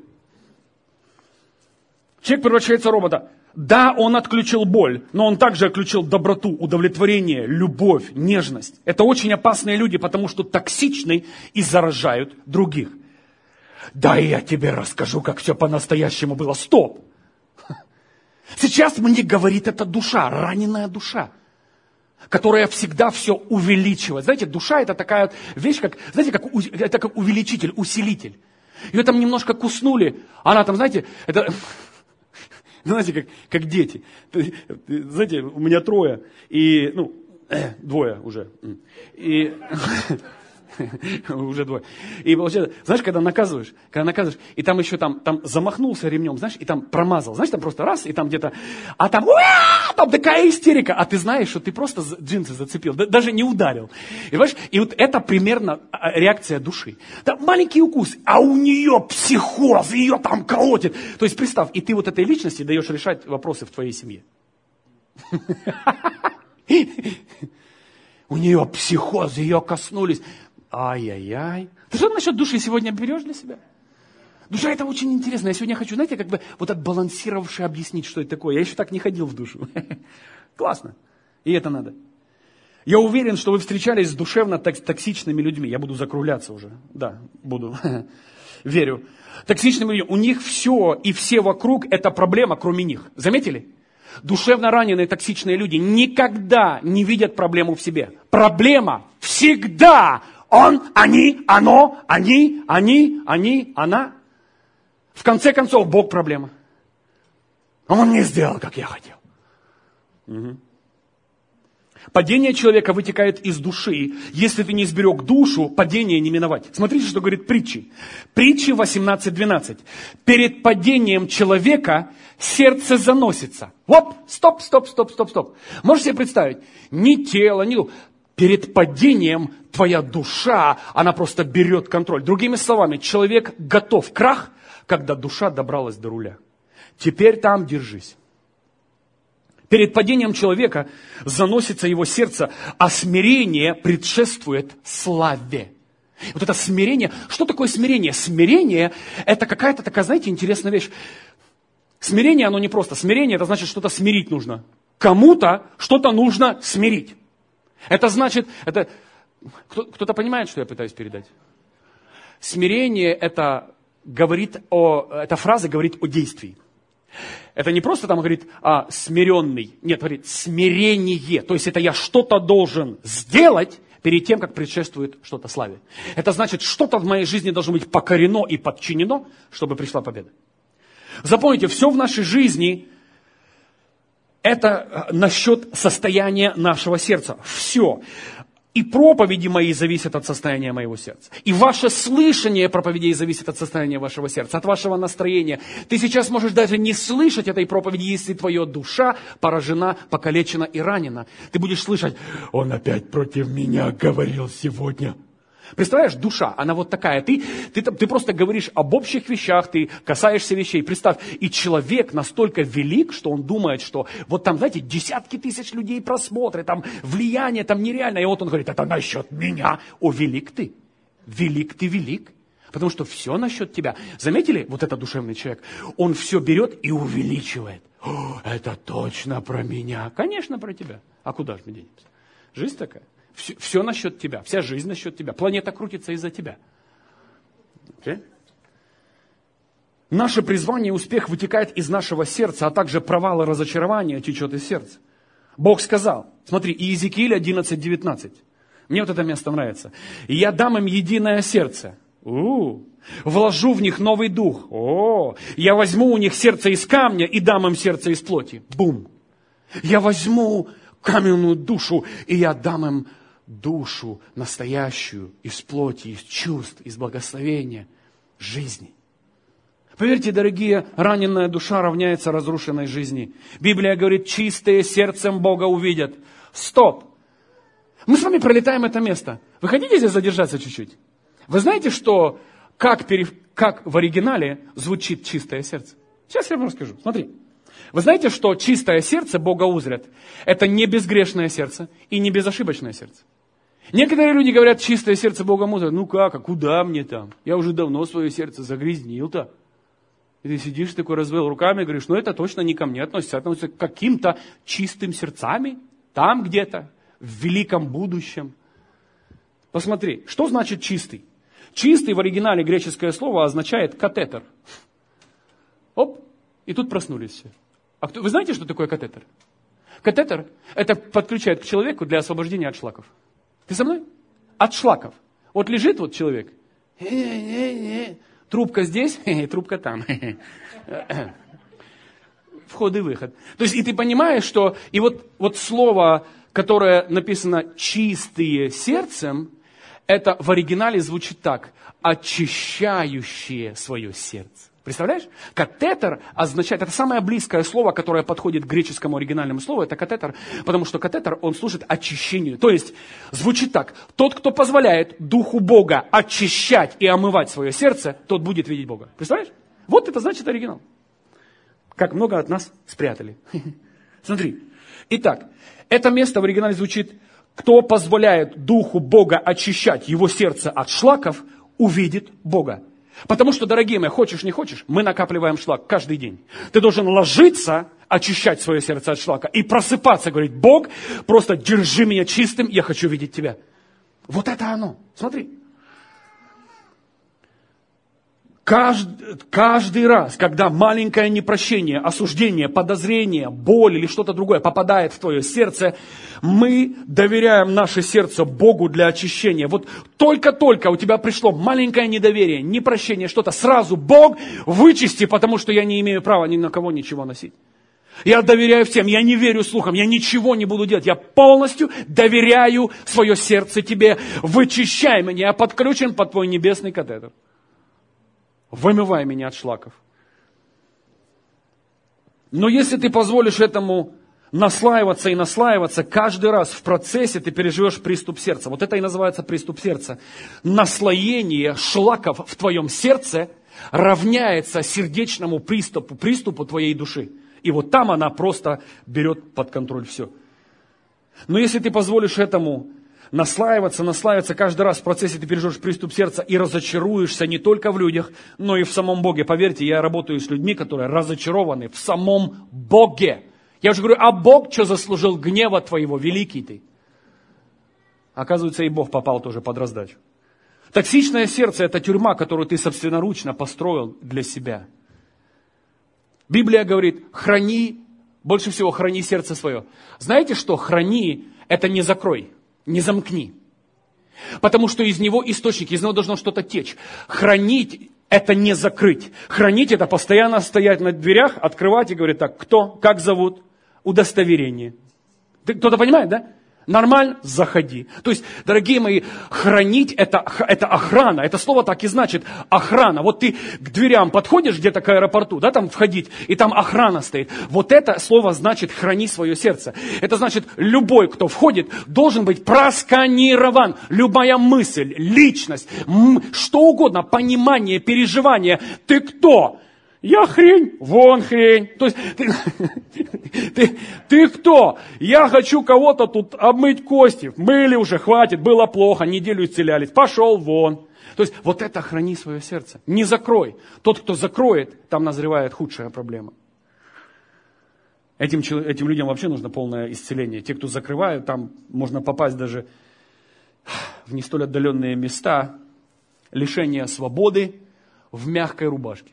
Человек превращается в робота. Да, он отключил боль, но он также отключил доброту, удовлетворение, любовь, нежность. Это очень опасные люди, потому что токсичны и заражают других. Да, я тебе расскажу, как все по-настоящему было. Стоп! Сейчас мне говорит эта душа, раненая душа, которая всегда все увеличивает. Знаете, душа это такая вещь, как, знаете, как, это как увеличитель, усилитель. Ее там немножко куснули, она там, знаете, это... Знаете, как, как дети. Знаете, у меня трое, и, ну, двое уже. И, Уже двое. И получается, знаешь, когда наказываешь, когда наказываешь, и там еще там, там замахнулся ремнем, знаешь, и там промазал. Знаешь, там просто раз, и там где-то, а там, там такая истерика. А ты знаешь, что ты просто джинсы зацепил, даже не ударил. И, понимаешь, и вот это примерно реакция души. Там маленький укус, а у нее психоз, ее там колотит. То есть представь, и ты вот этой личности даешь решать вопросы в твоей семье. У нее психоз, ее коснулись. Ай-яй-яй. Ты что насчет души сегодня берешь для себя? Душа это очень интересно. Я сегодня хочу, знаете, как бы вот отбалансировавши объяснить, что это такое. Я еще так не ходил в душу. Классно. И это надо. Я уверен, что вы встречались с душевно токсичными людьми. Я буду закругляться уже. Да, буду. Верю. Токсичными людьми. У них все и все вокруг это проблема, кроме них. Заметили? Душевно раненые токсичные люди никогда не видят проблему в себе. Проблема всегда он, они, оно, они, они, они, она. В конце концов, Бог проблема. Он не сделал, как я хотел. Угу. Падение человека вытекает из души. Если ты не сберег душу, падение не миновать. Смотрите, что говорит притчи. Притчи восемнадцать двенадцать. Перед падением человека сердце заносится. Оп, стоп, стоп, стоп, стоп, стоп. Можете себе представить? Ни тело, ни дух. Перед падением твоя душа, она просто берет контроль. Другими словами, человек готов к крах, когда душа добралась до руля. Теперь там держись. Перед падением человека заносится его сердце, а смирение предшествует славе. Вот это смирение. Что такое смирение? Смирение – это какая-то такая, знаете, интересная вещь. Смирение, оно не просто. Смирение – это значит, что-то смирить нужно. Кому-то что-то нужно смирить. Это значит, это... кто-то понимает, что я пытаюсь передать? Смирение – это говорит о... Эта фраза говорит о действии. Это не просто там говорит а, смиренный. Нет, говорит смирение. То есть это я что-то должен сделать перед тем, как предшествует что-то славе. Это значит, что-то в моей жизни должно быть покорено и подчинено, чтобы пришла победа. Запомните, все в нашей жизни это насчет состояния нашего сердца. Все. И проповеди мои зависят от состояния моего сердца. И ваше слышание проповедей зависит от состояния вашего сердца, от вашего настроения. Ты сейчас можешь даже не слышать этой проповеди, если твоя душа поражена, покалечена и ранена. Ты будешь слышать, он опять против меня говорил сегодня. Представляешь, душа, она вот такая. Ты, ты, ты просто говоришь об общих вещах, ты касаешься вещей. Представь, и человек настолько велик, что он думает, что вот там, знаете, десятки тысяч людей просмотрят, там влияние там нереальное. И вот он говорит, это насчет меня. О, велик ты, велик ты, велик. Потому что все насчет тебя. Заметили, вот этот душевный человек, он все берет и увеличивает. О, это точно про меня. Конечно, про тебя. А куда же мы денемся? Жизнь такая. Все, все насчет тебя, вся жизнь насчет тебя. Планета крутится из-за тебя. Okay? Наше призвание и успех вытекает из нашего сердца, а также провал и разочарование течет из сердца. Бог сказал, смотри, Иезекииль одиннадцать девятнадцать. Мне вот это место нравится. «И я дам им единое сердце. У-у-у. Вложу в них новый дух. О, я возьму у них сердце из камня и дам им сердце из плоти». Бум. Я возьму каменную душу, и я дам им душу настоящую, из плоти, из чувств, из благословения, жизни. Поверьте, дорогие, раненная душа равняется разрушенной жизни. Библия говорит, чистые сердцем Бога увидят. Стоп! Мы с вами пролетаем это место. Вы хотите здесь задержаться чуть-чуть? Вы знаете, что как, пере... как в оригинале звучит чистое сердце? Сейчас я вам расскажу. Смотри. Вы знаете, что чистое сердце Бога узрят? Это не безгрешное сердце и не безошибочное сердце. Некоторые люди говорят, чистое сердце Бога узрят. Ну как, а куда мне там? Я уже давно свое сердце загрязнил-то. И ты сидишь такой, развел руками и говоришь, ну это точно не ко мне относится, относится к каким-то чистым сердцами, там где-то, в великом будущем. Посмотри, что значит чистый? Чистый в оригинале греческое слово означает катетер. Оп, и тут проснулись все. А кто, вы знаете, что такое катетер? Катетер – это подключает к человеку для освобождения от шлаков. Ты со мной? От шлаков. Вот лежит вот человек. Трубка здесь, трубка там. Вход и выход. То есть, и ты понимаешь, что... И вот, вот слово, которое написано «чистые сердцем», это в оригинале звучит так: очищающее свое сердце. Представляешь? Катетер означает, это самое близкое слово, которое подходит к греческому оригинальному слову, это катетер, потому что катетер, он служит очищению. То есть, звучит так: тот, кто позволяет Духу Бога очищать и омывать свое сердце, тот будет видеть Бога. Представляешь? Вот это значит оригинал. Как много от нас спрятали. Смотри. Итак, это место в оригинале звучит: кто позволяет Духу Бога очищать его сердце от шлаков, увидит Бога. Потому что, дорогие мои, хочешь не хочешь, мы накапливаем шлак каждый день. Ты должен ложиться, очищать свое сердце от шлака и просыпаться, говорить: Бог, просто держи меня чистым, я хочу видеть Тебя. Вот это оно. Смотри. Каждый, каждый раз, когда маленькое непрощение, осуждение, подозрение, боль или что-то другое попадает в твое сердце, мы доверяем наше сердце Богу для очищения. Вот только-только у тебя пришло маленькое недоверие, непрощение, что-то, сразу: Бог, вычисти, потому что я не имею права ни на кого ничего носить. Я доверяю всем, я не верю слухам, я ничего не буду делать. Я полностью доверяю свое сердце Тебе. Вычищай меня, я подключен под Твой небесный катетер. Вымывай меня от шлаков. Но если ты позволишь этому наслаиваться и наслаиваться, каждый раз в процессе ты переживешь приступ сердца. Вот это и называется приступ сердца. Наслоение шлаков в твоем сердце равняется сердечному приступу, приступу твоей души. И вот там она просто берет под контроль все. Но если ты позволишь этому наслаиваться, наслаиваться, каждый раз в процессе ты переживешь приступ сердца и разочаруешься не только в людях, но и в самом Боге. Поверьте, я работаю с людьми, которые разочарованы в самом Боге. Я уже говорю: а Бог что заслужил гнева твоего, великий ты? Оказывается, и Бог попал тоже под раздачу. Токсичное сердце – это тюрьма, которую ты собственноручно построил для себя. Библия говорит: храни, больше всего храни сердце свое. Знаете что? Храни – это не закрой. Не замкни. Потому что из него источник, из него должно что-то течь. Хранить – это не закрыть. Хранить – это постоянно стоять на дверях, открывать и говорить: так, кто, как зовут, удостоверение. Ты, кто-то понимает, да? Нормально? Заходи. То есть, дорогие мои, хранить это, это охрана. Это слово так и значит охрана. Вот ты к дверям подходишь где-то к аэропорту, да, там входить, и там охрана стоит. Вот это слово значит храни свое сердце. Это значит, любой, кто входит, должен быть просканирован. Любая мысль, личность, м- что угодно, понимание, переживание. Ты кто? Я хрень, вон хрень. То есть, ты, ты, ты кто? Я хочу кого-то тут обмыть кости. Мыли уже, хватит, было плохо, неделю исцелялись. Пошел вон. То есть, вот это храни свое сердце. Не закрой. Тот, кто закроет, там назревает худшая проблема. Этим, этим людям вообще нужно полное исцеление. Те, кто закрывают, там можно попасть даже в не столь отдаленные места. Лишение свободы в мягкой рубашке.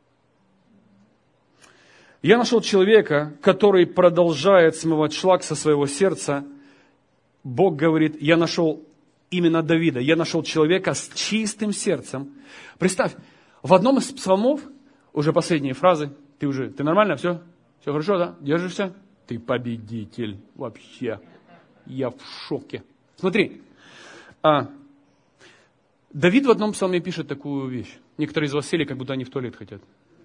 Я нашел человека, который продолжает смывать шлак со своего сердца. Бог говорит: я нашел именно Давида. Я нашел человека с чистым сердцем. Представь, в одном из псалмов, уже последние фразы, ты уже, ты нормально, все? Все хорошо, да? Держишься? Ты победитель вообще. Я в шоке. Смотри, а, Давид в одном псалме пишет такую вещь. Некоторые из вас сели, как будто они в туалет хотят.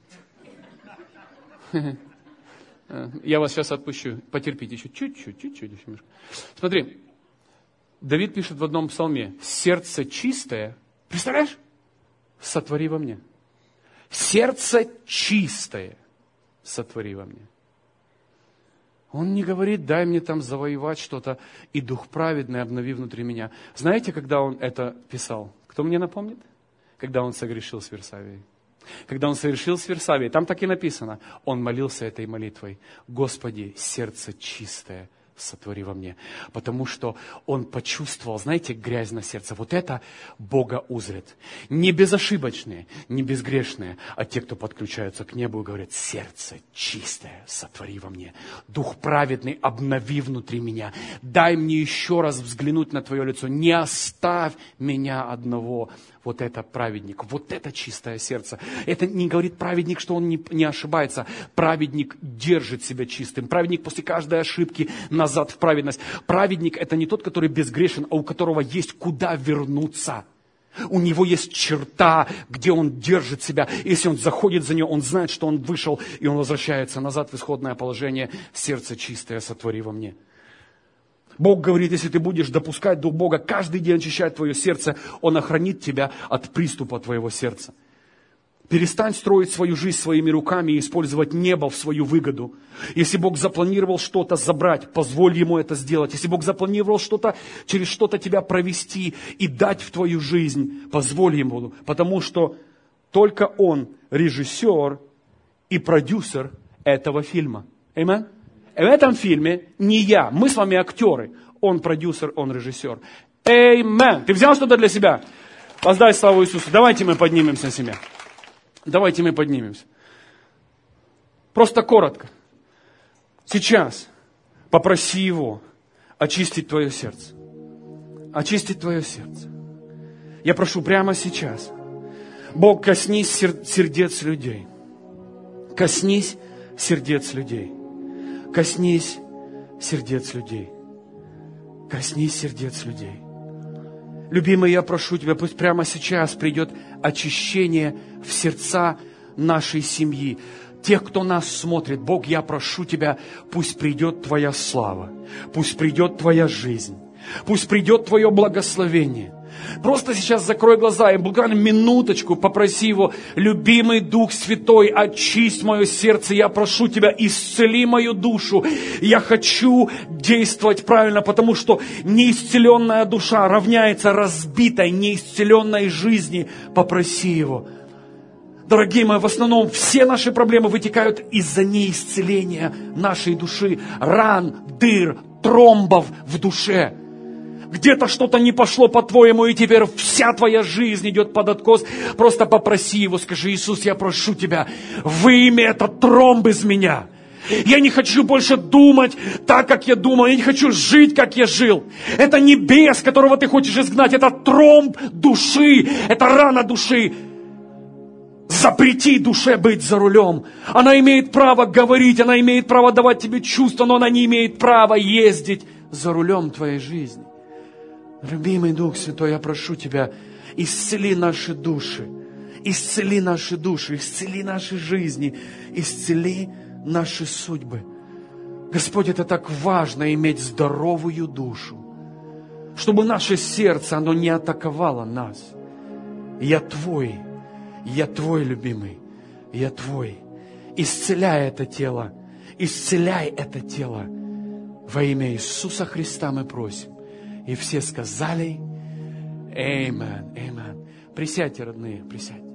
Я вас сейчас отпущу. Потерпите еще чуть-чуть, чуть-чуть. Еще. Смотри, Давид пишет в одном псалме: сердце чистое, представляешь, сотвори во мне. Сердце чистое сотвори во мне. Он не говорит: дай мне там завоевать что-то, и дух праведный обнови внутри меня. Знаете, когда он это писал? Кто мне напомнит? Когда он согрешил с Версавией. Когда он совершил с Версавией, там так и написано, он молился этой молитвой: Господи, сердце чистое сотвори во мне. Потому что он почувствовал, знаете, грязь на сердце. Вот это Бога узрит. Не безошибочные, не безгрешные, а те, кто подключаются к небу и говорят: сердце чистое сотвори во мне. Дух праведный обнови внутри меня. Дай мне еще раз взглянуть на Твое лицо. Не оставь меня одного вот это праведник, вот это чистое сердце. Это не говорит праведник, что он не, не ошибается. Праведник держит себя чистым. Праведник после каждой ошибки назад в праведность. Праведник это не тот, который безгрешен, а у которого есть куда вернуться. У него есть черта, где он держит себя. Если он заходит за нее, он знает, что он вышел, и он возвращается назад в исходное положение. Сердце чистое сотвори во мне. Бог говорит, если ты будешь допускать Дух Бога, каждый день очищать твое сердце, Он охранит тебя от приступа твоего сердца. Перестань строить свою жизнь своими руками и использовать небо в свою выгоду. Если Бог запланировал что-то забрать, позволь Ему это сделать. Если Бог запланировал что-то, через что-то тебя провести и дать в твою жизнь, позволь Ему. Потому что только Он режиссер и продюсер этого фильма. Аминь. В этом фильме не я, мы с вами актеры. Он продюсер, он режиссер. Аминь. Ты взял что-то для себя? Воздай славу Иисусу. Давайте мы поднимемся на себя. Давайте мы поднимемся. Просто коротко. Сейчас попроси Его очистить твое сердце. Очистить твое сердце. Я прошу прямо сейчас. Бог, коснись сердец людей. Коснись сердец людей. Коснись сердец людей. Коснись сердец людей. Любимый, я прошу Тебя, пусть прямо сейчас придет очищение в сердца нашей семьи. Тех, кто нас смотрит, Бог, я прошу Тебя, пусть придет Твоя слава, пусть придет Твоя жизнь, пусть придет Твое благословение. Просто сейчас закрой глаза и буквально минуточку попроси Его, любимый Дух Святой, очисть мое сердце, я прошу Тебя, исцели мою душу. Я хочу действовать правильно, потому что неисцеленная душа равняется разбитой, неисцеленной жизни. Попроси Его. Дорогие мои, в основном все наши проблемы вытекают из-за неисцеления нашей души, ран, дыр, тромбов в душе. Где-то что-то не пошло по-твоему, и теперь вся твоя жизнь идет под откос. Просто попроси Его, скажи: Иисус, я прошу Тебя, выйми этот тромб из меня. Я не хочу больше думать так, как я думал. Я не хочу жить, как я жил. Это не бес, которого ты хочешь изгнать. Это тромб души. Это рана души. Запрети душе быть за рулем. Она имеет право говорить, она имеет право давать тебе чувства, но она не имеет права ездить за рулем твоей жизни. Любимый Дух Святой, я прошу Тебя, исцели наши души, исцели наши души, исцели наши жизни, исцели наши судьбы. Господь, это так важно, иметь здоровую душу, чтобы наше сердце, оно не атаковало нас. Я Твой, я Твой, любимый, я Твой. Исцеляй это тело, исцеляй это тело. Во имя Иисуса Христа мы просим. И все сказали: Аминь, аминь. Присядьте, родные, присядьте.